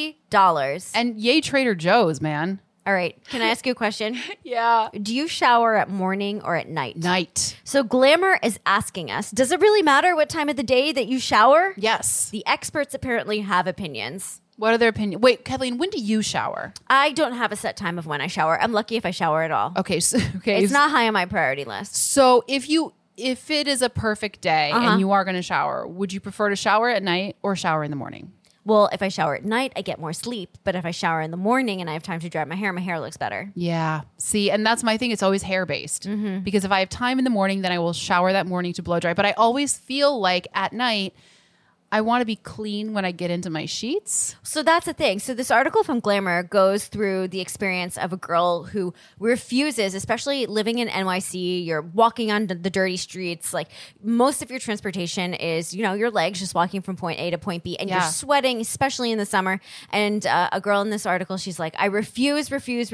$50. And yay Trader Joe's, man. All right. Can I ask you a question? Yeah. Do you shower at morning or at night? Night. So Glamour is asking us, does it really matter what time of the day that you shower? Yes. The experts apparently have opinions. What are their opinions? Wait, Kathleen, when do you shower? I don't have a set time of when I shower. I'm lucky if I shower at all. Okay. It's not high on my priority list. So if it is a perfect day and you are going to shower, would you prefer to shower at night or shower in the morning? Well, if I shower at night, I get more sleep. But if I shower in the morning and I have time to dry my hair looks better. Yeah. See, and that's my thing. It's always hair based because if I have time in the morning, then I will shower that morning to blow dry. But I always feel like at night, I want to be clean when I get into my sheets. So that's the thing. So this article from Glamour goes through the experience of a girl who refuses, especially living in NYC, you're walking on the dirty streets. Like most of your transportation is, your legs just walking from point A to point B and you're sweating, especially in the summer. And a girl in this article, she's like, I refuse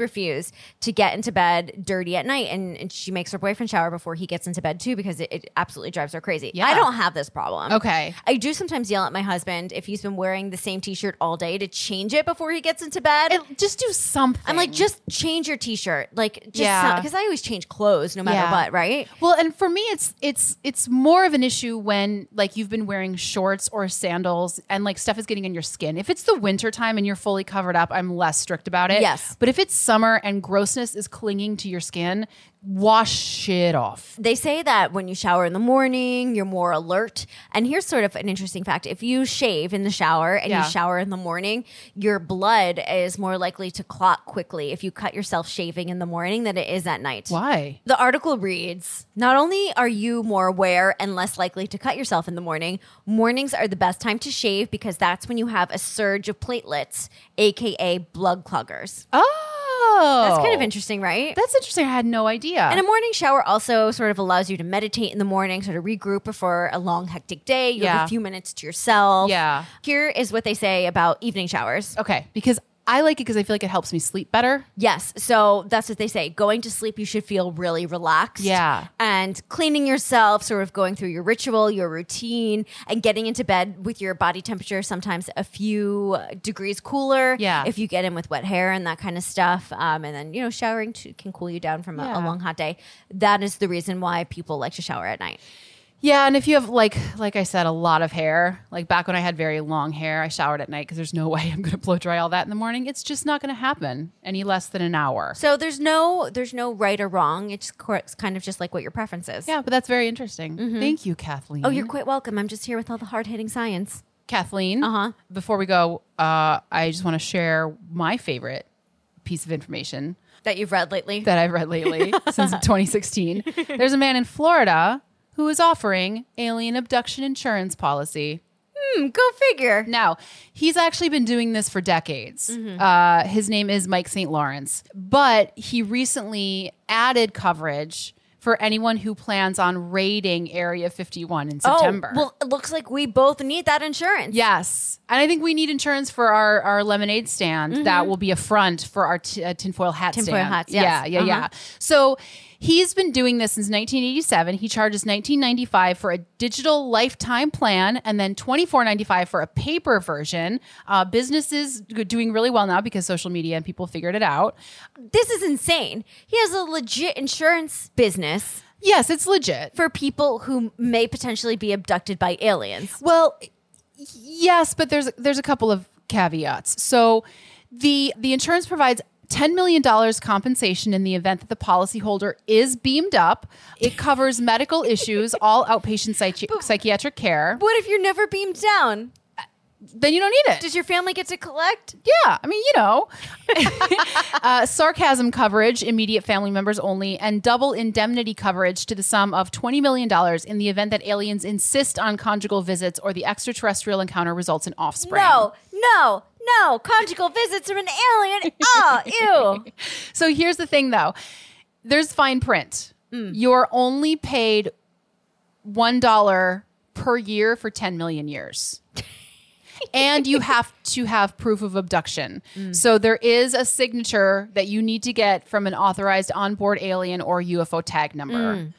to get into bed dirty at night. And she makes her boyfriend shower before he gets into bed too, because it absolutely drives her crazy. Yeah. I don't have this problem. Okay. I do sometimes yell at my husband if he's been wearing the same t-shirt all day to change it before he gets into bed. Just do something. I'm like, just change your t-shirt. Like, just because I always change clothes no matter what, right? Well, and for me, it's more of an issue when like you've been wearing shorts or sandals and like stuff is getting in your skin. If it's the winter time and you're fully covered up, I'm less strict about it. Yes. But if it's summer and grossness is clinging to your skin, wash shit off. They say that when you shower in the morning, you're more alert. And here's sort of an interesting fact. If you shave in the shower and you shower in the morning, your blood is more likely to clot quickly if you cut yourself shaving in the morning than it is at night. Why? The article reads, not only are you more aware and less likely to cut yourself in the morning, mornings are the best time to shave because that's when you have a surge of platelets, aka blood cloggers. Oh. That's kind of interesting, right? That's interesting. I had no idea. And a morning shower also sort of allows you to meditate in the morning, sort of regroup before a long, hectic day. You have a few minutes to yourself. Yeah. Here is what they say about evening showers. Okay, because I like it because I feel like it helps me sleep better. Yes. So that's what they say. Going to sleep, you should feel really relaxed. Yeah. And cleaning yourself, sort of going through your ritual, your routine, and getting into bed with your body temperature sometimes a few degrees cooler. Yeah. If you get in with wet hair and that kind of stuff. And then, showering can cool you down from a long, hot day. That is the reason why people like to shower at night. Yeah, and if you have like I said, a lot of hair, like back when I had very long hair, I showered at night because there's no way I'm going to blow dry all that in the morning. It's just not going to happen any less than an hour. So there's no right or wrong. It's kind of just like what your preference is. Yeah, but that's very interesting. Thank you, Kathleen. Oh, you're quite welcome. I'm just here with all the hard-hitting science. Kathleen. Before we go, I just want to share my favorite piece of information That you've read lately? that I've read lately since 2016. There's a man in Florida who is offering alien abduction insurance policy. Go figure. Now, he's actually been doing this for decades. His name is Mike St. Lawrence, but he recently added coverage for anyone who plans on raiding Area 51 in September. Oh, well, it looks like we both need that insurance. Yes. And I think we need insurance for our lemonade stand. That will be a front for our tinfoil hat stand. Tinfoil hats, yes. Yeah. So he's been doing this since 1987. He charges $19.95 for a digital lifetime plan and then $24.95 for a paper version. Business is doing really well now because social media and people figured it out. This is insane. He has a legit insurance business Yes, it's legit. for people who may potentially be abducted by aliens. Well, yes, but there's a couple of caveats. So the insurance provides $10 million compensation in the event that the policyholder is beamed up. It covers medical issues, all outpatient psychiatric care. What if you're never beamed down? Then you don't need it. Does your family get to collect? Yeah, I mean, sarcasm coverage, immediate family members only, and double indemnity coverage to the sum of $20 million in the event that aliens insist on conjugal visits or the extraterrestrial encounter results in offspring. No. Conjugal visits are an alien. Oh, ew. So here's the thing, though. There's fine print. You're only paid $1 per year for 10 million years. And you have to have proof of abduction. So there is a signature that you need to get from an authorized onboard alien or UFO tag number.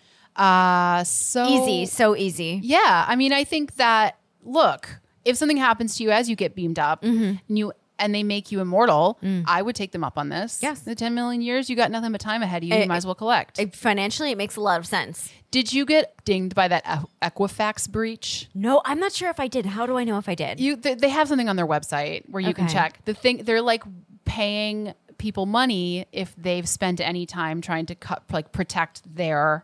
So easy. Yeah. I mean, I think that, look, if something happens to you as you get beamed up and they make you immortal, I would take them up on this. Yes. The 10 million years, you got nothing but time ahead of you. You might as well collect. Financially, it makes a lot of sense. Did you get dinged by that Equifax breach? No, I'm not sure if I did. How do I know if I did? They have something on their website where you can Okay. check. They're like paying people money if they've spent any time trying to protect their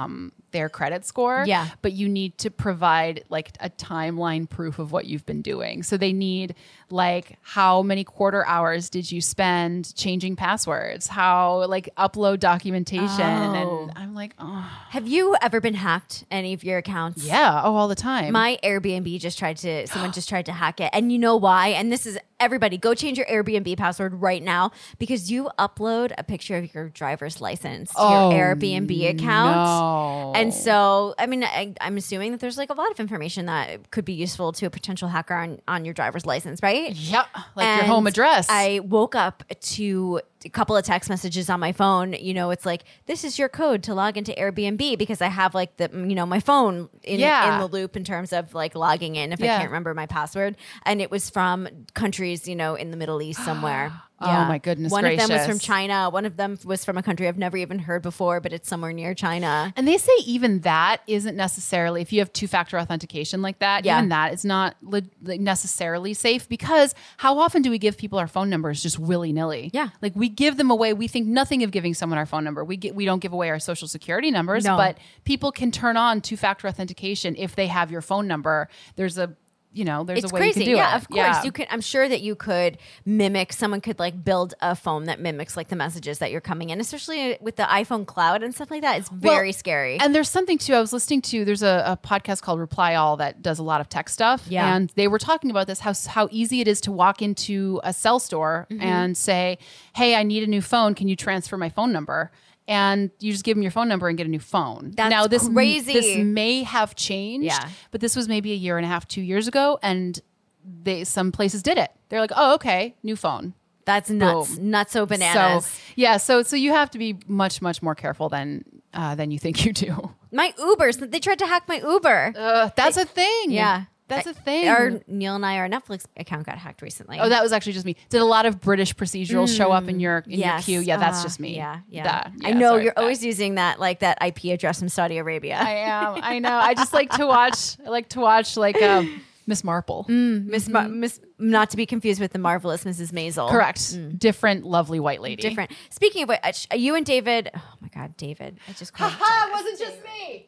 credit score. Yeah. But you need to provide like a timeline proof of what you've been doing. So they need like how many quarter hours did you spend changing passwords? How like upload documentation. Oh. And I'm like, oh Have you ever been hacked? Any of your accounts? yeah. Oh, all the time. My Airbnb someone just tried to hack it. And you know why? And this is everybody, go change your Airbnb password right now because you upload a picture of your driver's license to your Airbnb account. No. And so, I mean, I'm assuming that there's like a lot of information that could be useful to a potential hacker on your driver's license, right? Yep. Like your And home address. I woke up to a couple of text messages on my phone. It's like, this is your code to log into Airbnb because I have like my phone in the loop in terms of like logging in if I can't remember my password. And it was from countries, in the Middle East somewhere. Oh, my goodness One of them was gracious. from China. One of them was from a country I've never even heard before, but it's somewhere near China. And they say even that isn't necessarily, if you have two-factor authentication like that, Yeah. even that is not necessarily safe because how often do we give people our phone numbers just willy-nilly? Yeah. Like we give them away. We think nothing of giving someone our phone number. We don't give away our social security numbers, No. but people can turn on two-factor authentication if they have your phone number. There's a It's way crazy. you can do Yeah, it. of course. You could. I'm sure that you could mimic. Someone could like build a phone that mimics like the messages that you're coming in, especially with the iPhone Cloud and stuff like that. It's very scary. And there's something too. I was listening to. There's a podcast called Reply All that does a lot of tech stuff. Yeah. And they were talking about this how easy it is to walk into a cell store and say, "Hey, I need a new phone. Can you transfer my phone number?" And you just give them your phone number and get a new phone. That's now this crazy. This may have changed. Yeah. But this was maybe a year and a half, 2 years ago, and some places did it. They're like, "Oh, okay, new phone." That's nuts. Nutso bananas. So yeah, so you have to be much more careful than you think you do. My Ubers, they tried to hack my Uber. That's a thing. Yeah. That's a thing. Neil and our Netflix account got hacked recently. Oh, that was actually just me. Did a lot of British procedurals show up in your queue? Yeah, that's just me. Yeah. I know you're always using that IP address from Saudi Arabia. I am. I know. I just like to watch. I like to watch Miss Marple. Miss not to be confused with the marvelous Mrs. Maisel. Correct. Different, lovely white lady. Different. Speaking of which, you and David. Oh my God, David! I just called. It wasn't just me.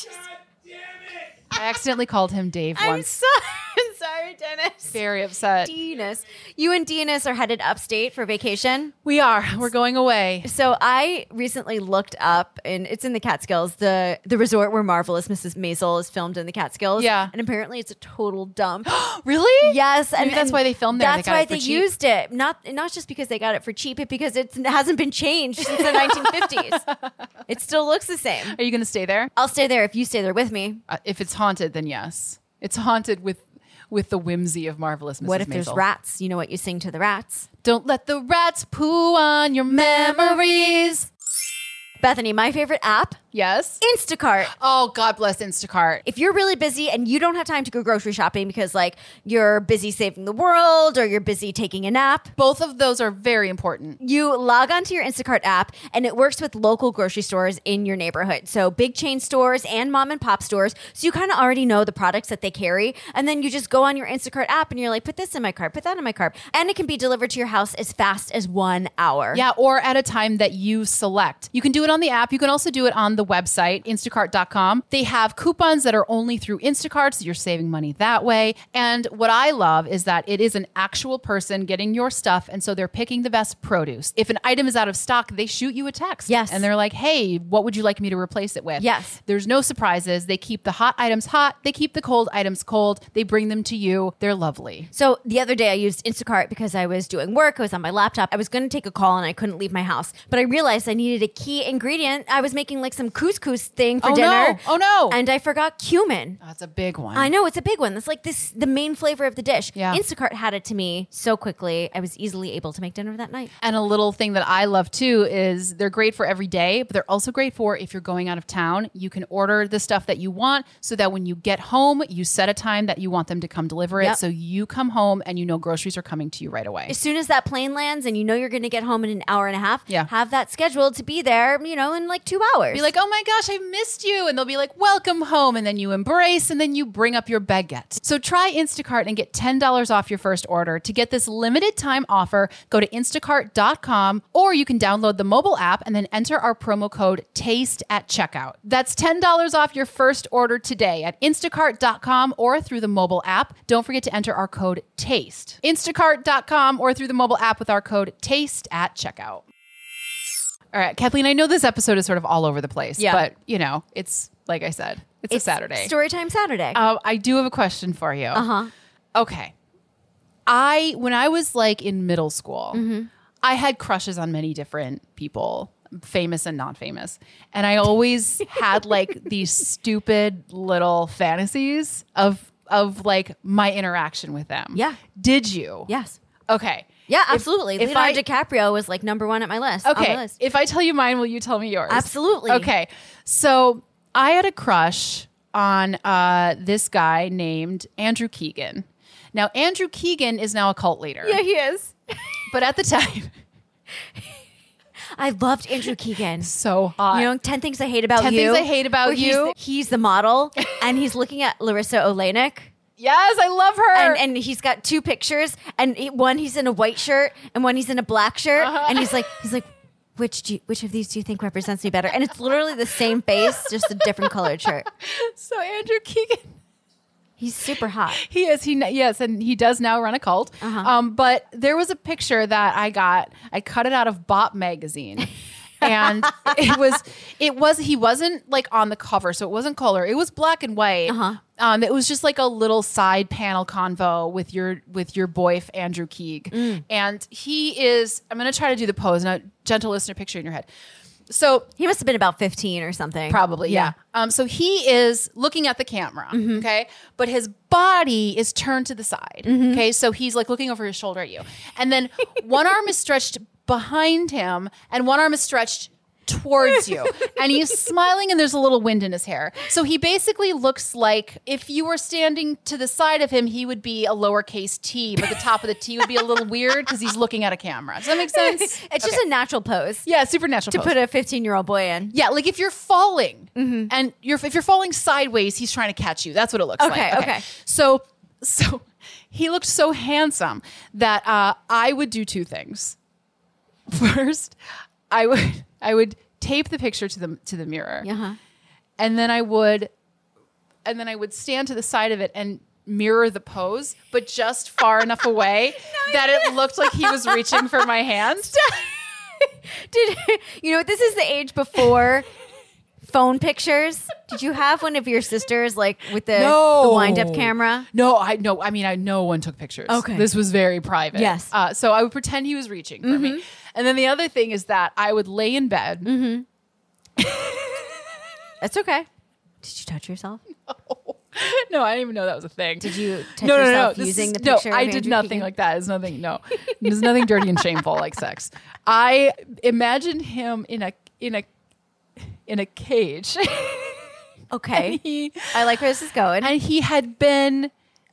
I accidentally called him Dave once. I'm sorry, Dennis. Very upset. Dennis. You and Dennis are headed upstate for vacation. We are. We're going away. So I recently looked up, and it's in the Catskills, the resort where Marvelous Mrs. Maisel is filmed in the Catskills. Yeah. And apparently it's a total dump. Really? Yes. Maybe that's why they filmed there. That's why they used it. Not just because they got it for cheap, but because it hasn't been changed since the 1950s. It still looks the same. Are you going to stay there? I'll stay there if you stay there with me. If it's haunted, then yes. It's haunted with the whimsy of Marvelous Mrs. What if Maisel. there's rats? You know what you sing to the rats? Don't let the rats poo on your memories. Bethany, my favorite app, Yes. Instacart. Oh, God bless Instacart. If you're really busy and you don't have time to go grocery shopping because like you're busy saving the world or you're busy taking a nap, Both of those are very important. you log onto your Instacart app and it works with local grocery stores in your neighborhood. So big chain stores and mom and pop stores. So you kind of already know the products that they carry. And then you just go on your Instacart app and you're like, put this in my cart, put that in my cart. And it can be delivered to your house as fast as 1 hour. Yeah, or at a time that you select. You can do it on the app. You can also do it on the website, instacart.com. They have coupons that are only through Instacart, so you're saving money that way. And what I love is that it is an actual person getting your stuff, and so they're picking the best produce. If an item is out of stock, they shoot you a text. Yes. And they're like, hey, what would you like me to replace it with? Yes. There's no surprises. They keep the hot items hot. They keep the cold items cold. They bring them to you. They're lovely. So the other day I used Instacart because I was doing work. I was on my laptop. I was going to take a call and I couldn't leave my house. But I realized I needed a key ingredient. I was making like some couscous thing for dinner. No. Oh, no. And I forgot cumin. That's a big one. I know, it's a big one. That's like the main flavor of the dish. Yeah. Instacart had it to me so quickly. I was easily able to make dinner that night. And a little thing that I love too is they're great for every day, but they're also great for if you're going out of town. You can order the stuff that you want so that when you get home, you set a time that you want them to come deliver it. Yep. So you come home and you know groceries are coming to you right away. As soon as that plane lands and you know you're going to get home in an hour and a half, Yeah. have that scheduled to be there, in like 2 hours. Be like, oh my gosh, I missed you. And they'll be like, welcome home. And then you embrace and then you bring up your baguette. So try Instacart and get $10 off your first order. To get this limited time offer, go to instacart.com or you can download the mobile app and then enter our promo code TASTE at checkout. That's $10 off your first order today at instacart.com or through the mobile app. Don't forget to enter our code TASTE. Instacart.com or through the mobile app with our code TASTE at checkout. All right, Kathleen, I know this episode is sort of all over the place, Yeah. but it's like I said, it's a Saturday. Storytime Saturday. I do have a question for you. Okay. When I was like in middle school, I had crushes on many different people, famous and not famous. And I always had like these stupid little fantasies of like my interaction with them. Yeah. Did you? Yes. Okay. Yeah, absolutely. if Leonardo DiCaprio was like number one at my list. On my Okay. list. If I tell you mine, will you tell me yours? Absolutely. Okay. So I had a crush on this guy named Andrew Keegan. Now, Andrew Keegan is now a cult leader. Yeah, he is. But at the time, I loved Andrew Keegan. so hot. 10 Things I Hate About 10 You. Things I Hate About where You. He's the model, and he's looking at Larissa Olenek. Yes, I love her. And he's got two pictures, and one he's in a white shirt, and one he's in a black shirt, and he's like, which of these do you think represents me better? And it's literally the same face, just a different colored shirt. So Andrew Keegan, He's super hot. he is. Yes, and he does now run a cult. But there was a picture that I got. I cut it out of Bop magazine. And he wasn't like on the cover, so it wasn't color. It was black and white. It was just like a little side panel convo with your boy Andrew Keeg. And he is, I'm going to try to do the pose. Now, gentle listener, picture in your head. So He must have been about 15 or something. probably, yeah. So he is looking at the camera, okay? But his body is turned to the side, okay? So he's like looking over his shoulder at you. And then one arm is stretched behind him and one arm is stretched towards you. And he's smiling and there's a little wind in his hair. So he basically looks like if you were standing to the side of him, he would be a lowercase t, but the top of the T would be a little weird because he's looking at a camera. Does that make sense? It's just a natural pose Yeah, supernatural to pose. put a 15-year-old boy in. Yeah, like if you're falling and if you're falling sideways, he's trying to catch you. That's what it looks Okay, like. okay. So he looked so handsome that I would do two things. First, I would tape the picture to the mirror, and then I would stand to the side of it and mirror the pose, but just far enough away that it looked like he was reaching for my hand. Did you know this is the age before phone pictures? Did you have one of your sisters like with the wind-up camera? No, I mean, no one took pictures. Okay. This was very private. Yes. So I would pretend he was reaching for me. And then the other thing is that I would lay in bed. That's okay. Did you touch yourself? No, I didn't even know that was a thing. Did you touch yourself using the picture? No, I of did Andrew nothing Keegan? like that. There's nothing dirty and shameful like sex. I imagined him in a cage. Okay. I like where this is going. And he had been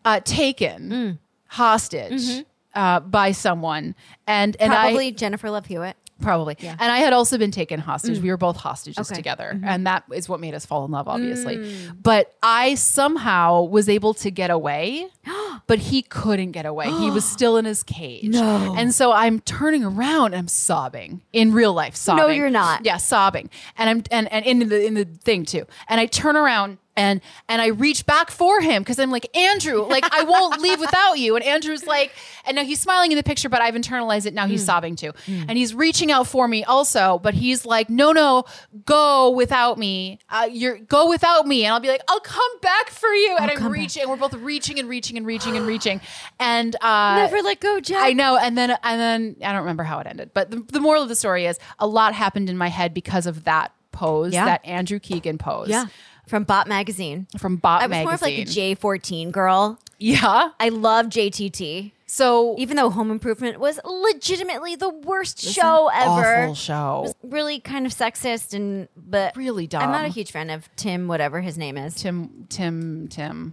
taken hostage by someone, and Probably Jennifer Love Hewitt. Probably. Yeah. And I had also been taken hostage. We were both hostages Okay. together. And that is what made us fall in love, obviously. But I somehow was able to get away, but he couldn't get away. He was still in his cage. No. And so I'm turning around and I'm sobbing in real life, sobbing. No, you're not. Yeah, sobbing. And I'm in the thing too. And I turn around and I reach back for him because I'm like, Andrew, like I won't leave without you. And Andrew's like, and now he's smiling in the picture, but I've internalized it. Now he's sobbing too. And he's reaching out for me also, but he's like, no, go without me. Go without me. And I'll be like, I'll come back for you. And I'm reaching, and we're both reaching and reaching and reaching and reaching. And Never let go, Jack. I know. And then I don't remember how it ended, but the moral of the story is a lot happened in my head because of that pose, Yeah. that Andrew Keegan pose. Yeah. From Bot Magazine. From Bot I was Magazine. more of like a J14 girl. Yeah. I love JTT. So Even though Home Improvement was legitimately the worst show ever. awful show. It was really kind of sexist but Really dumb. I'm not a huge fan of Tim, whatever his name is. Tim.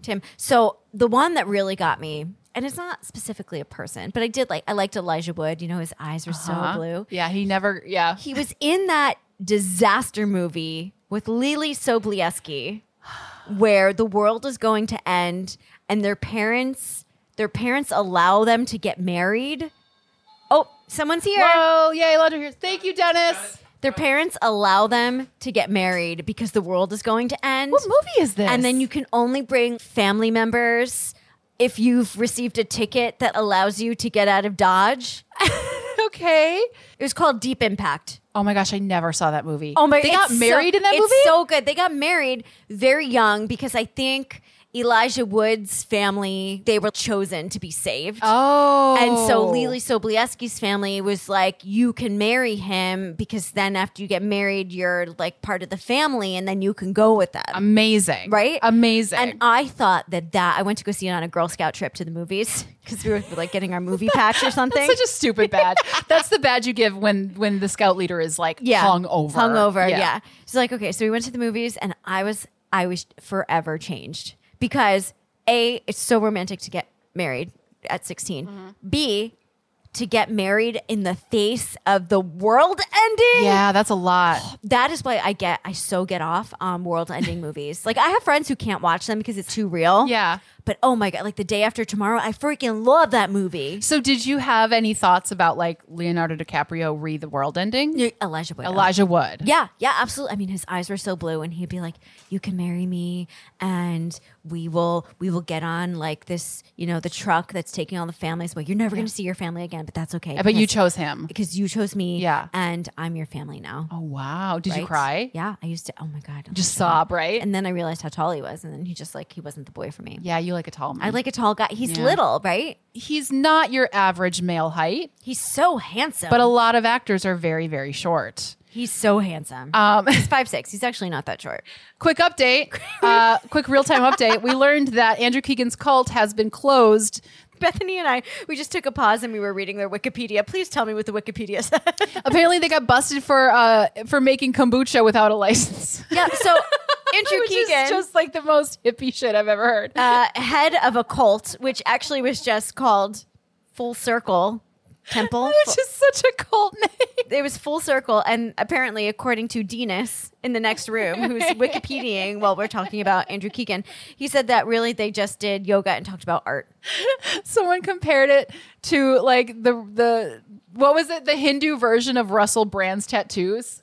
So the one that really got me, and it's not specifically a person, but I liked Elijah Wood. You know, his eyes were so blue. Yeah, he He was in that disaster movie with Lily Sobieski where the world is going to end and their parents allow them to get married. Oh, someone's here. Whoa, yay, Elijah here. Thank you, Dennis. Their parents allow them to get married because the world is going to end. What movie is this? And then you can only bring family members if you've received a ticket that allows you to get out of Dodge. okay. It was called Deep Impact. Oh my gosh, I never saw that movie. Oh my! They got married in that movie? It's so good. They got married very young because I think Elijah Wood's family, they were chosen to be saved. Oh. And so Lily Sobieski's family was like, you can marry him because then after you get married, you're like part of the family and then you can go with them. Amazing. Right? Amazing. And I thought that I went to go see it on a Girl Scout trip to the movies because we were like getting our movie patch or something. That's such a stupid badge. That's the badge you give when the scout leader is like hung over. Hung over, yeah. She's like, okay, so we went to the movies and I was forever changed. Because A, it's so romantic to get married at 16. B, to get married in the face of the world ending. Yeah, that's a lot. That is why I so get off on world ending movies. Like I have friends who can't watch them because it's too real. Yeah. But oh my God, like The Day After Tomorrow, I freaking love that movie. So did you have any thoughts about like Leonardo DiCaprio re The World Ending? Elijah Wood. Elijah Wood. Yeah, absolutely. I mean, his eyes were so blue, and he'd be like, "You can marry me, and we will get on like this, the truck that's taking all the families. Well, you're never going to see your family again, but that's okay. But you chose him. because you chose me. Yeah. and I'm your family now. Oh wow. Did you Right? cry? Yeah, I used to. Oh my God, Just sob, right? And then I realized how tall he was, and then he wasn't the boy for me. Yeah, you like a tall man. I like a tall guy. He's Yeah. little, right? He's not your average male height, He's so handsome. but a lot of actors are very, very short. He's so handsome. He's 5'6". He's actually not that short. Quick update, quick real-time update. We learned that Andrew Keegan's cult has been closed. Bethany and I, we just took a pause and we were reading their Wikipedia. Please tell me what the Wikipedia said. Apparently, they got busted for making kombucha without a license. Yeah, so Andrew Which Keegan, is just like the most hippie shit I've ever heard. head of a cult, which actually was just called Full Circle Temple. Which is such a cult name. It was Full Circle, and apparently, according to Dinas in the next room, who's Wikipediaing while we're talking about Andrew Keegan, he said that really they just did yoga and talked about art. Someone compared it to like the what was it? The Hindu version of Russell Brand's tattoos.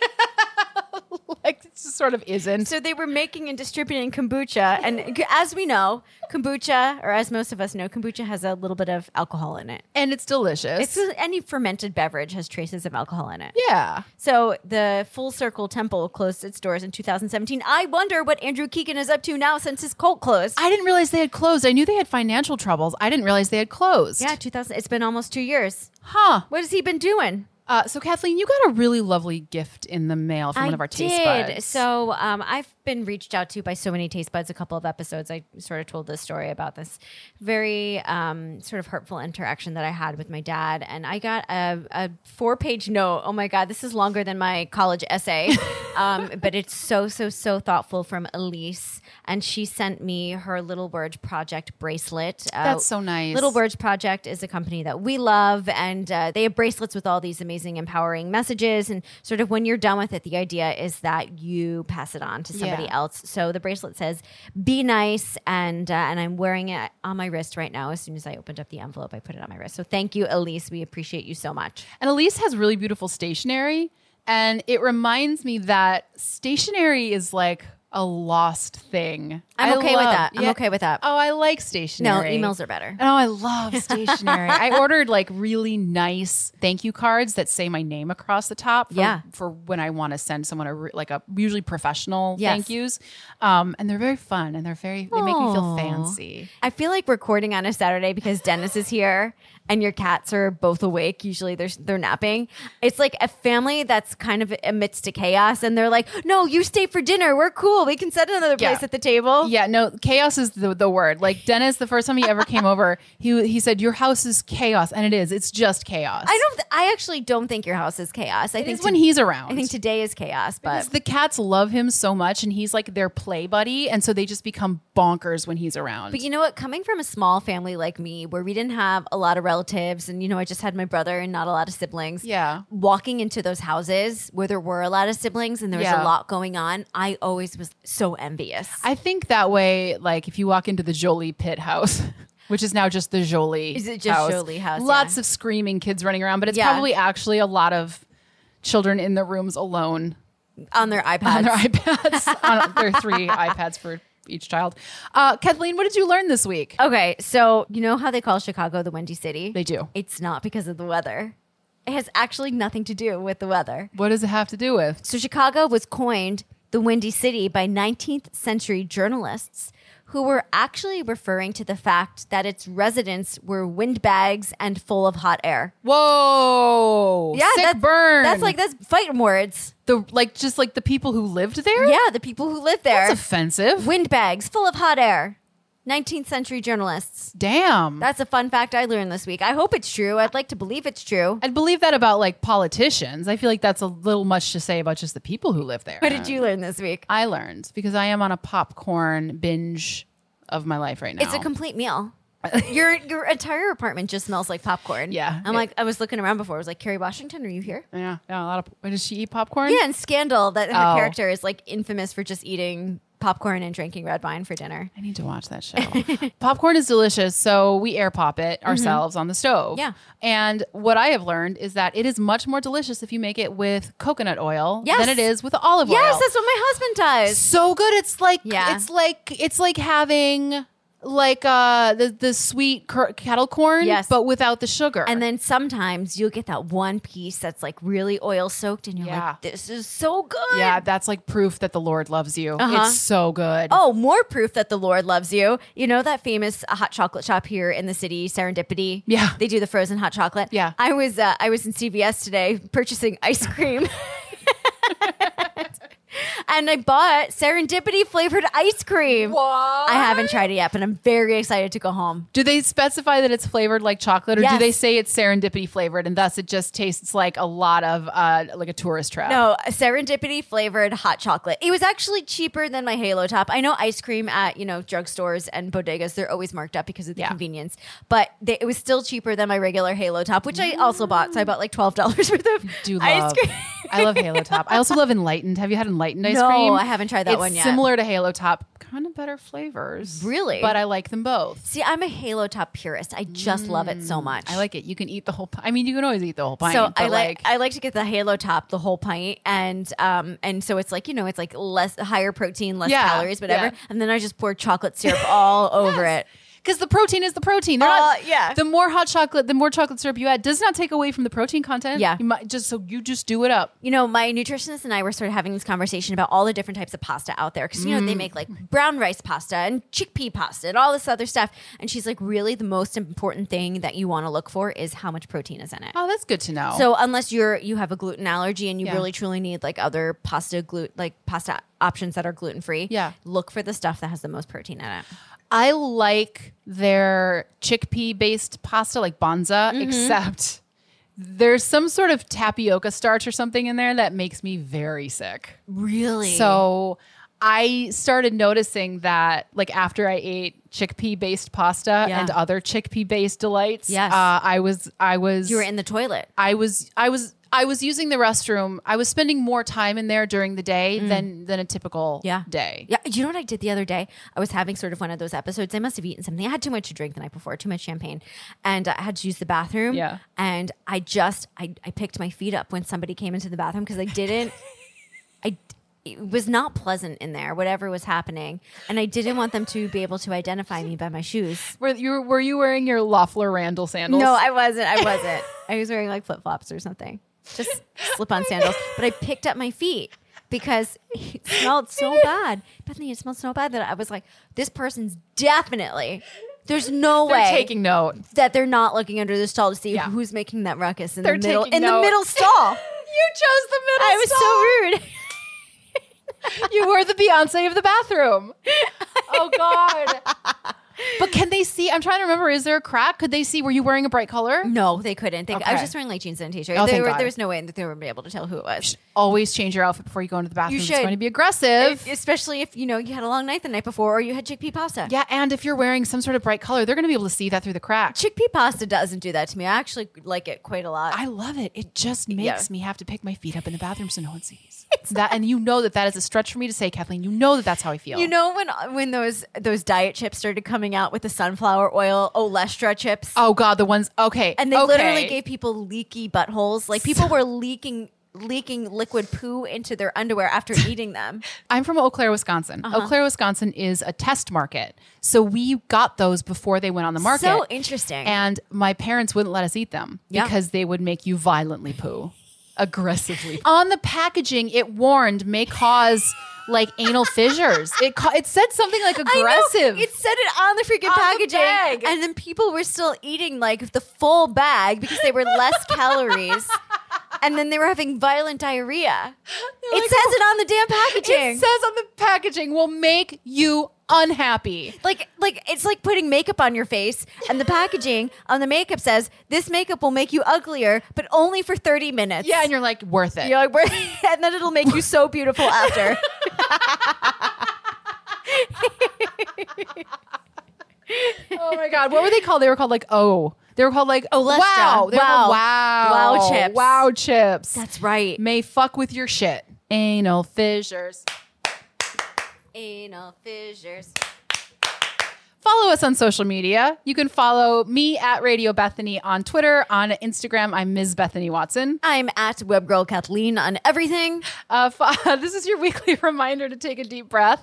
Like it just sort of isn't. So they were making and distributing kombucha, and as we know, kombucha, or as most of us know, kombucha has a little bit of alcohol in it. And it's delicious. Any fermented beverage has traces of alcohol in it. Yeah. So the Full Circle Temple closed its doors in 2017. I wonder what Andrew Keegan is up to now since his cult closed. I didn't realize they had closed. I knew they had financial troubles. I didn't realize they had closed. Yeah, 2000. It's been almost 2 years. Huh. What has he been doing? So Kathleen, you got a really lovely gift in the mail from one of our taste buds. So I've been reached out to by so many taste buds. A couple of episodes, I sort of told this story about this very sort of hurtful interaction that I had with my dad, and I got a 4-page note. Oh my God, this is longer than my college essay, but it's so thoughtful from Elise, and she sent me her Little Words Project bracelet. That's so nice. Little Words Project is a company that we love, and they have bracelets with all these amazing, empowering messages. And sort of when you're done with it, the idea is that you pass it on to somebody else. So the bracelet says, "Be nice," and I'm wearing it on my wrist right now. As soon as I opened up the envelope, I put it on my wrist. So thank you, Elise. We appreciate you so much. And Elise has really beautiful stationery, and it reminds me that stationery is like a lost thing. I'm okay with that. I'm okay with that. Oh, I like No, stationery. emails are better. Oh, I love stationery. I ordered like really nice thank you cards that say my name across the top. For when I want to send someone a usually professional thank yous. And they're very fun, and they make me feel fancy. I feel like recording on a Saturday because Dennis is here and your cats are both awake. Usually they're napping. It's like a family that's kind of amidst a chaos, and they're like, "No, you stay for dinner. We're cool. We can set another place at the table." Yeah, no, chaos is the word. Like Dennis, the first time he ever came over, he said, "Your house is chaos," and it is. It's just chaos. I actually don't think your house is chaos. I think when he's around. I think today is chaos, but because the cats love him so much, and he's like their play buddy, and so they just become bonkers when he's around. But you know what? Coming from a small family like me, where we didn't have a lot of relatives, and I just had my brother and not a lot of siblings. Yeah. Walking into those houses where there were a lot of siblings and there was a lot going on, I always was so envious. I think that way, like if you walk into the Jolie Pit house, which is now just the Jolie Is it just house, Jolie house? Lots of screaming kids running around, but it's probably actually a lot of children in the rooms alone. On their iPads. On their iPads. On their 3 iPads for each child. Kathleen, what did you learn this week? Okay, so you know how they call Chicago the Windy City? They do. It's not because of the weather. It has actually nothing to do with the weather. What does it have to do with? So Chicago was coined the Windy City by 19th century journalists who were actually referring to the fact that its residents were windbags and full of hot air. Whoa. Yeah, sick burn. That's fighting words. Just like the people who lived there? Yeah, the people who lived there. That's offensive. Windbags full of hot air. 19th century journalists. Damn. That's a fun fact I learned this week. I hope it's true. I'd like to believe it's true. I'd believe that about like politicians. I feel like that's a little much to say about just the people who live there. What did you learn this week? I learned because I am on a popcorn binge of my life right now. It's a complete meal. Your entire apartment just smells like popcorn. Yeah. I was looking around before. I was like, Kerry Washington, are you here? Yeah, a lot of. Does she eat popcorn? Yeah, and Scandal, that her character is like infamous for just eating popcorn and drinking red wine for dinner. I need to watch that show. Popcorn is delicious, so we air pop it ourselves on the stove. Yeah. And what I have learned is that it is much more delicious if you make it with coconut oil Yes. than it is with olive oil. Yes, that's what my husband does. So good. It's like Yeah. it's like having like the sweet kettle corn, Yes. but without the sugar. And then sometimes you'll get that one piece that's like really oil soaked, and you're like, this is so good. yeah, that's like proof that the Lord loves you. Uh-huh. It's so good. Oh, more proof that the Lord loves you. You know that famous hot chocolate shop here in the city, Serendipity? Yeah. They do the frozen hot chocolate. Yeah. I was in CVS today purchasing ice cream. And I bought serendipity flavored ice cream. What? I haven't tried it yet, but I'm very excited to go home. Do they specify that it's flavored like chocolate, or do Yes. they say it's serendipity flavored and thus it just tastes like a lot of like a tourist trap? No, serendipity flavored hot chocolate. It was actually cheaper than my Halo Top. I know ice cream at, drugstores and bodegas, they're always marked up because of the convenience. But it was still cheaper than my regular Halo Top, which I also bought. So I bought like $12 worth of ice cream. I love Halo Top. I also love Enlightened. Have you had Enlightened ice No, cream? I haven't tried that It's one yet. Similar to Halo Top, kind of better flavors. Really? But I like them both. See, I'm a Halo Top purist. I just love it so much. I like it. You can eat the whole pint. I mean, you can always eat the whole pint. So but I like to get the Halo Top, the whole pint, and so it's like it's like higher protein, less Yeah, calories, whatever. yeah. And then I just pour chocolate syrup all over it. because the protein is the protein. They're not, yeah. The more hot chocolate, the more chocolate syrup you add does not take away from the protein content. Yeah. You might you just do it up. My nutritionist and I were sort of having this conversation about all the different types of pasta out there because they make like brown rice pasta and chickpea pasta and all this other stuff. And she's like, really, the most important thing that you want to look for is how much protein is in it. Oh, that's good to know. So unless you have a gluten allergy and you Yeah. really truly need like other pasta options that are gluten free, Yeah. look for the stuff that has the most protein in it. I like their chickpea based pasta, like Banza, except there's some sort of tapioca starch or something in there that makes me very sick. Really? So I started noticing that, like, after I ate chickpea based pasta Yeah. and other chickpea based delights, Yes. I was you were in the toilet. I was using the restroom. I was spending more time in there during the day than a typical day. Yeah. You know what I did the other day? I was having sort of one of those episodes. I must have eaten something. I had too much to drink the night before, too much champagne. And I had to use the bathroom. Yeah. And I picked my feet up when somebody came into the bathroom because it was not pleasant in there, whatever was happening. And I didn't want them to be able to identify me by my shoes. Were you wearing your Loeffler Randall sandals? No, I wasn't. I was wearing like flip-flops or something. Just slip-on sandals. But I picked up my feet because it smelled so bad. Bethany, it smelled so bad that I was like, this person's definitely, there's no They're way taking note. that they're not looking under the stall to see Yeah. who's making that ruckus in They're the middle taking the note. middle stall. You chose the middle. I was so rude. You were the Beyonce of the bathroom. Oh God. But can they see? I'm trying to remember. Is there a crack? Could they see? Were you wearing a bright color? No, they couldn't. I was Okay. just wearing like jeans and a t-shirt. Oh, thank God. There was no way that they would be able to tell who it was. Always change your outfit before you go into the bathroom. You It's should. going to be aggressive. Especially if, you had a long night the night before or you had chickpea pasta. Yeah, and if you're wearing some sort of bright color, they're going to be able to see that through the crack. Chickpea pasta doesn't do that to me. I actually like it quite a lot. I love it. It just makes Yeah. me have to pick my feet up in the bathroom so no one sees. And you know that is a stretch for me to say, Kathleen. You know that's how I feel. You know when those diet chips started coming out with the sunflower oil Olestra chips? Oh God, the ones. Okay, And they okay. literally gave people leaky buttholes. Like people were leaking liquid poo into their underwear after eating them. I'm from Eau Claire, Wisconsin. Uh-huh. Eau Claire, Wisconsin is a test market. So we got those before they went on the market. So interesting. And my parents wouldn't let us eat them Yeah. because they would make you violently poo. Aggressively. On the packaging, it warned may cause like anal fissures. It said something like aggressive. I know. It said it on the freaking On the packaging. bag. And then people were still eating like the full bag because they were less calories. And then they were having violent diarrhea. It like, says it on the damn packaging. It says on the packaging will make you unhappy. Like it's like putting makeup on your face, and the packaging on the makeup says this makeup will make you uglier, but only for 30 minutes. Yeah, and you're like, worth it. You're like, and then it'll make you so beautiful after. Oh my God. What were they called? They were called like They were called like Olestra. Wow. They were called Wow. wow. Wow chips. Wow chips. That's right. May fuck with your shit. Anal fissures. Anal fissures. Follow us on social media. You can follow me at Radio Bethany on Twitter. On Instagram, I'm Ms. Bethany Watson. I'm at Webgirl Kathleen on everything. This is your weekly reminder to take a deep breath.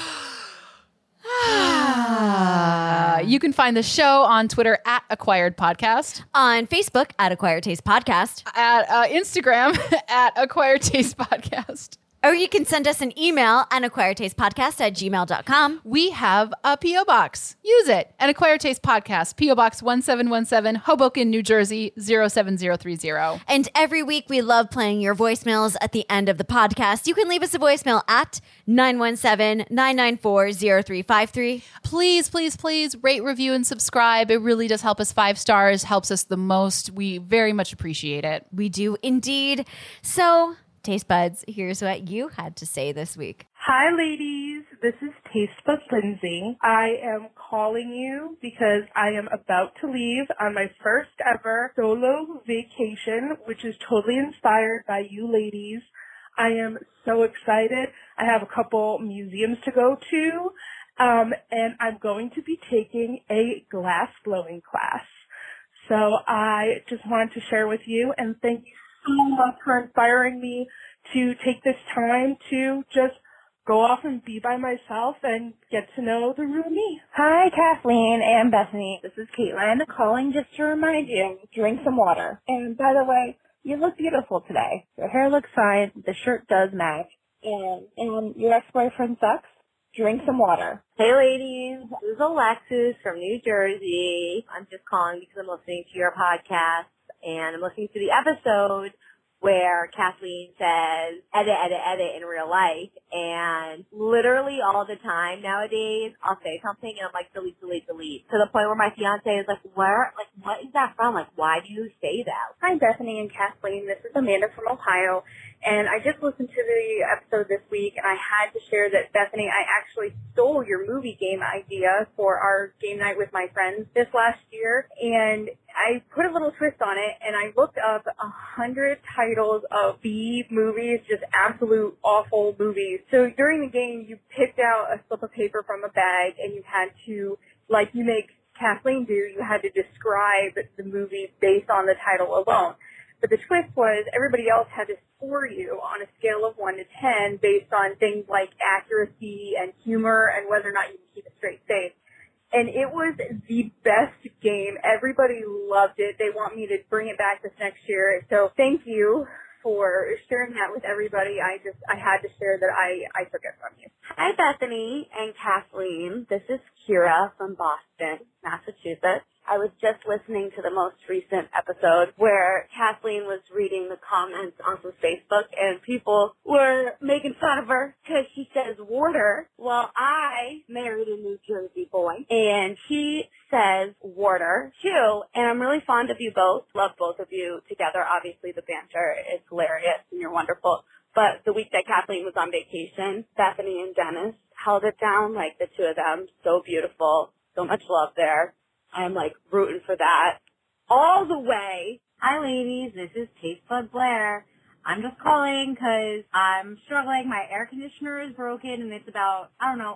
You can find the show on Twitter at Acquired Podcast. On Facebook at Acquired Taste Podcast. At Instagram at Acquired Taste Podcast. Or you can send us an email at acquiredtastepodcast@gmail.com. We have a P.O. Box. Use it. An Acquired Taste Podcast, P.O. Box 1717, Hoboken, New Jersey, 07030. And every week we love playing your voicemails at the end of the podcast. You can leave us a voicemail at 917-994-0353. Please, please, please rate, review, and subscribe. It really does help us. 5 stars helps us the most. We very much appreciate it. We do indeed. So, Taste Buds, here's what you had to say this week. Hi, ladies. This is Taste Bud Lindsay. I am calling you because I am about to leave on my first ever solo vacation, which is totally inspired by you ladies. I am so excited. I have a couple museums to go to, and I'm going to be taking a glass blowing class. So I just wanted to share with you, and thank you so much for inspiring me to take this time to just go off and be by myself and get to know the real me. Hi, Kathleen and Bethany. This is Caitlin calling just to remind you, drink some water. And by the way, you look beautiful today. Your hair looks fine. The shirt does match. And your ex-boyfriend sucks. Drink some water. Hey ladies, this is Alexis from New Jersey. I'm just calling because I'm listening to your podcast and I'm listening to the episode where Kathleen says, edit in real life. And literally all the time nowadays, I'll say something and I'm like, delete. To the point where my fiance is like, what is that from? Like, why do you say that? Hi, Bethany and Kathleen. This is Amanda from Ohio. And I just listened to the episode this week, and I had to share that, Bethany, I actually stole your movie game idea for our game night with my friends this last year. And I put a little twist on it, and I looked up 100 titles of B movies, just absolute awful movies. So during the game, you picked out a slip of paper from a bag, and you had to, like you make Kathleen do, you had to describe the movie based on the title alone. But the twist was everybody else had to score you on a scale of 1 to 10 based on things like accuracy and humor and whether or not you can keep a straight face. And it was the best game. Everybody loved it. They want me to bring it back this next year. So thank you for sharing that with everybody. I had to share that I took it from you. Hi Bethany and Kathleen. This is Kira from Boston, Massachusetts. I was just listening to the most recent episode where Kathleen was reading the comments off of Facebook and people were making fun of her because she says water. Well, I married a New Jersey boy and he says water too. And I'm really fond of you both. Love both of you together. Obviously the banter is hilarious and you're wonderful. But the week that Kathleen was on vacation, Bethany and Dennis held it down, like the two of them. So beautiful. So much love there. I'm like rooting for that all the way. Hi ladies, this is Taste Bud Blair. I'm just calling because I'm struggling. My air conditioner is broken and it's about,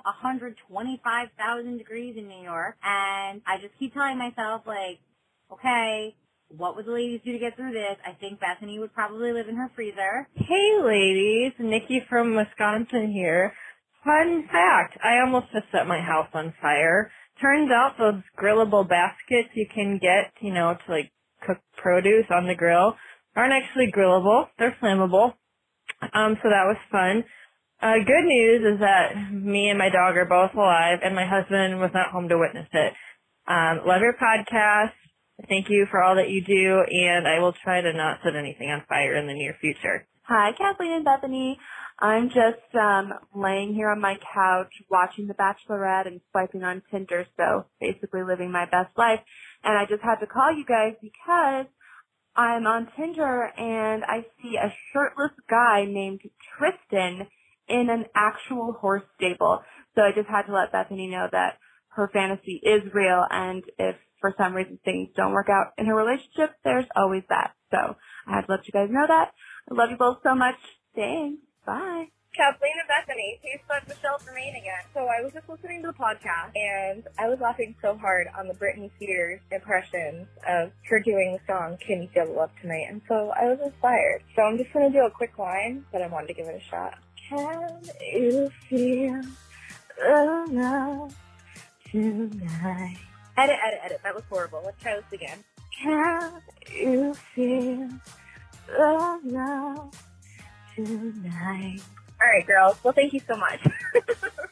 125,000 degrees in New York. And I just keep telling myself like, okay, what would the ladies do to get through this? I think Bethany would probably live in her freezer. Hey ladies, Nikki from Wisconsin here. Fun fact, I almost just set my house on fire. Turns out those grillable baskets you can get, to like cook produce on the grill aren't actually grillable. They're flammable. So that was fun. Good news is that me and my dog are both alive and my husband was not home to witness it. Love your podcast. Thank you for all that you do, and I will try to not set anything on fire in the near future. Hi, Kathleen and Bethany. I'm just laying here on my couch watching The Bachelorette and swiping on Tinder, so basically living my best life. And I just had to call you guys because I'm on Tinder and I see a shirtless guy named Tristan in an actual horse stable. So I just had to let Bethany know that her fantasy is real, and if for some reason things don't work out in her relationship, there's always that. So I had to let you guys know that. I love you both so much. Thanks. Bye. Kathleen and Bethany, Taste Bud Michelle Germain again. So I was just listening to the podcast, and I was laughing so hard on the Britney Spears impressions of her doing the song Can You Feel the Love Tonight, and so I was inspired. So I'm just going to do a quick line, but I wanted to give it a shot. Can you feel the love tonight? Edit. That was horrible. Let's try this again. Can you feel the love tonight? All right, girls. Well, thank you so much.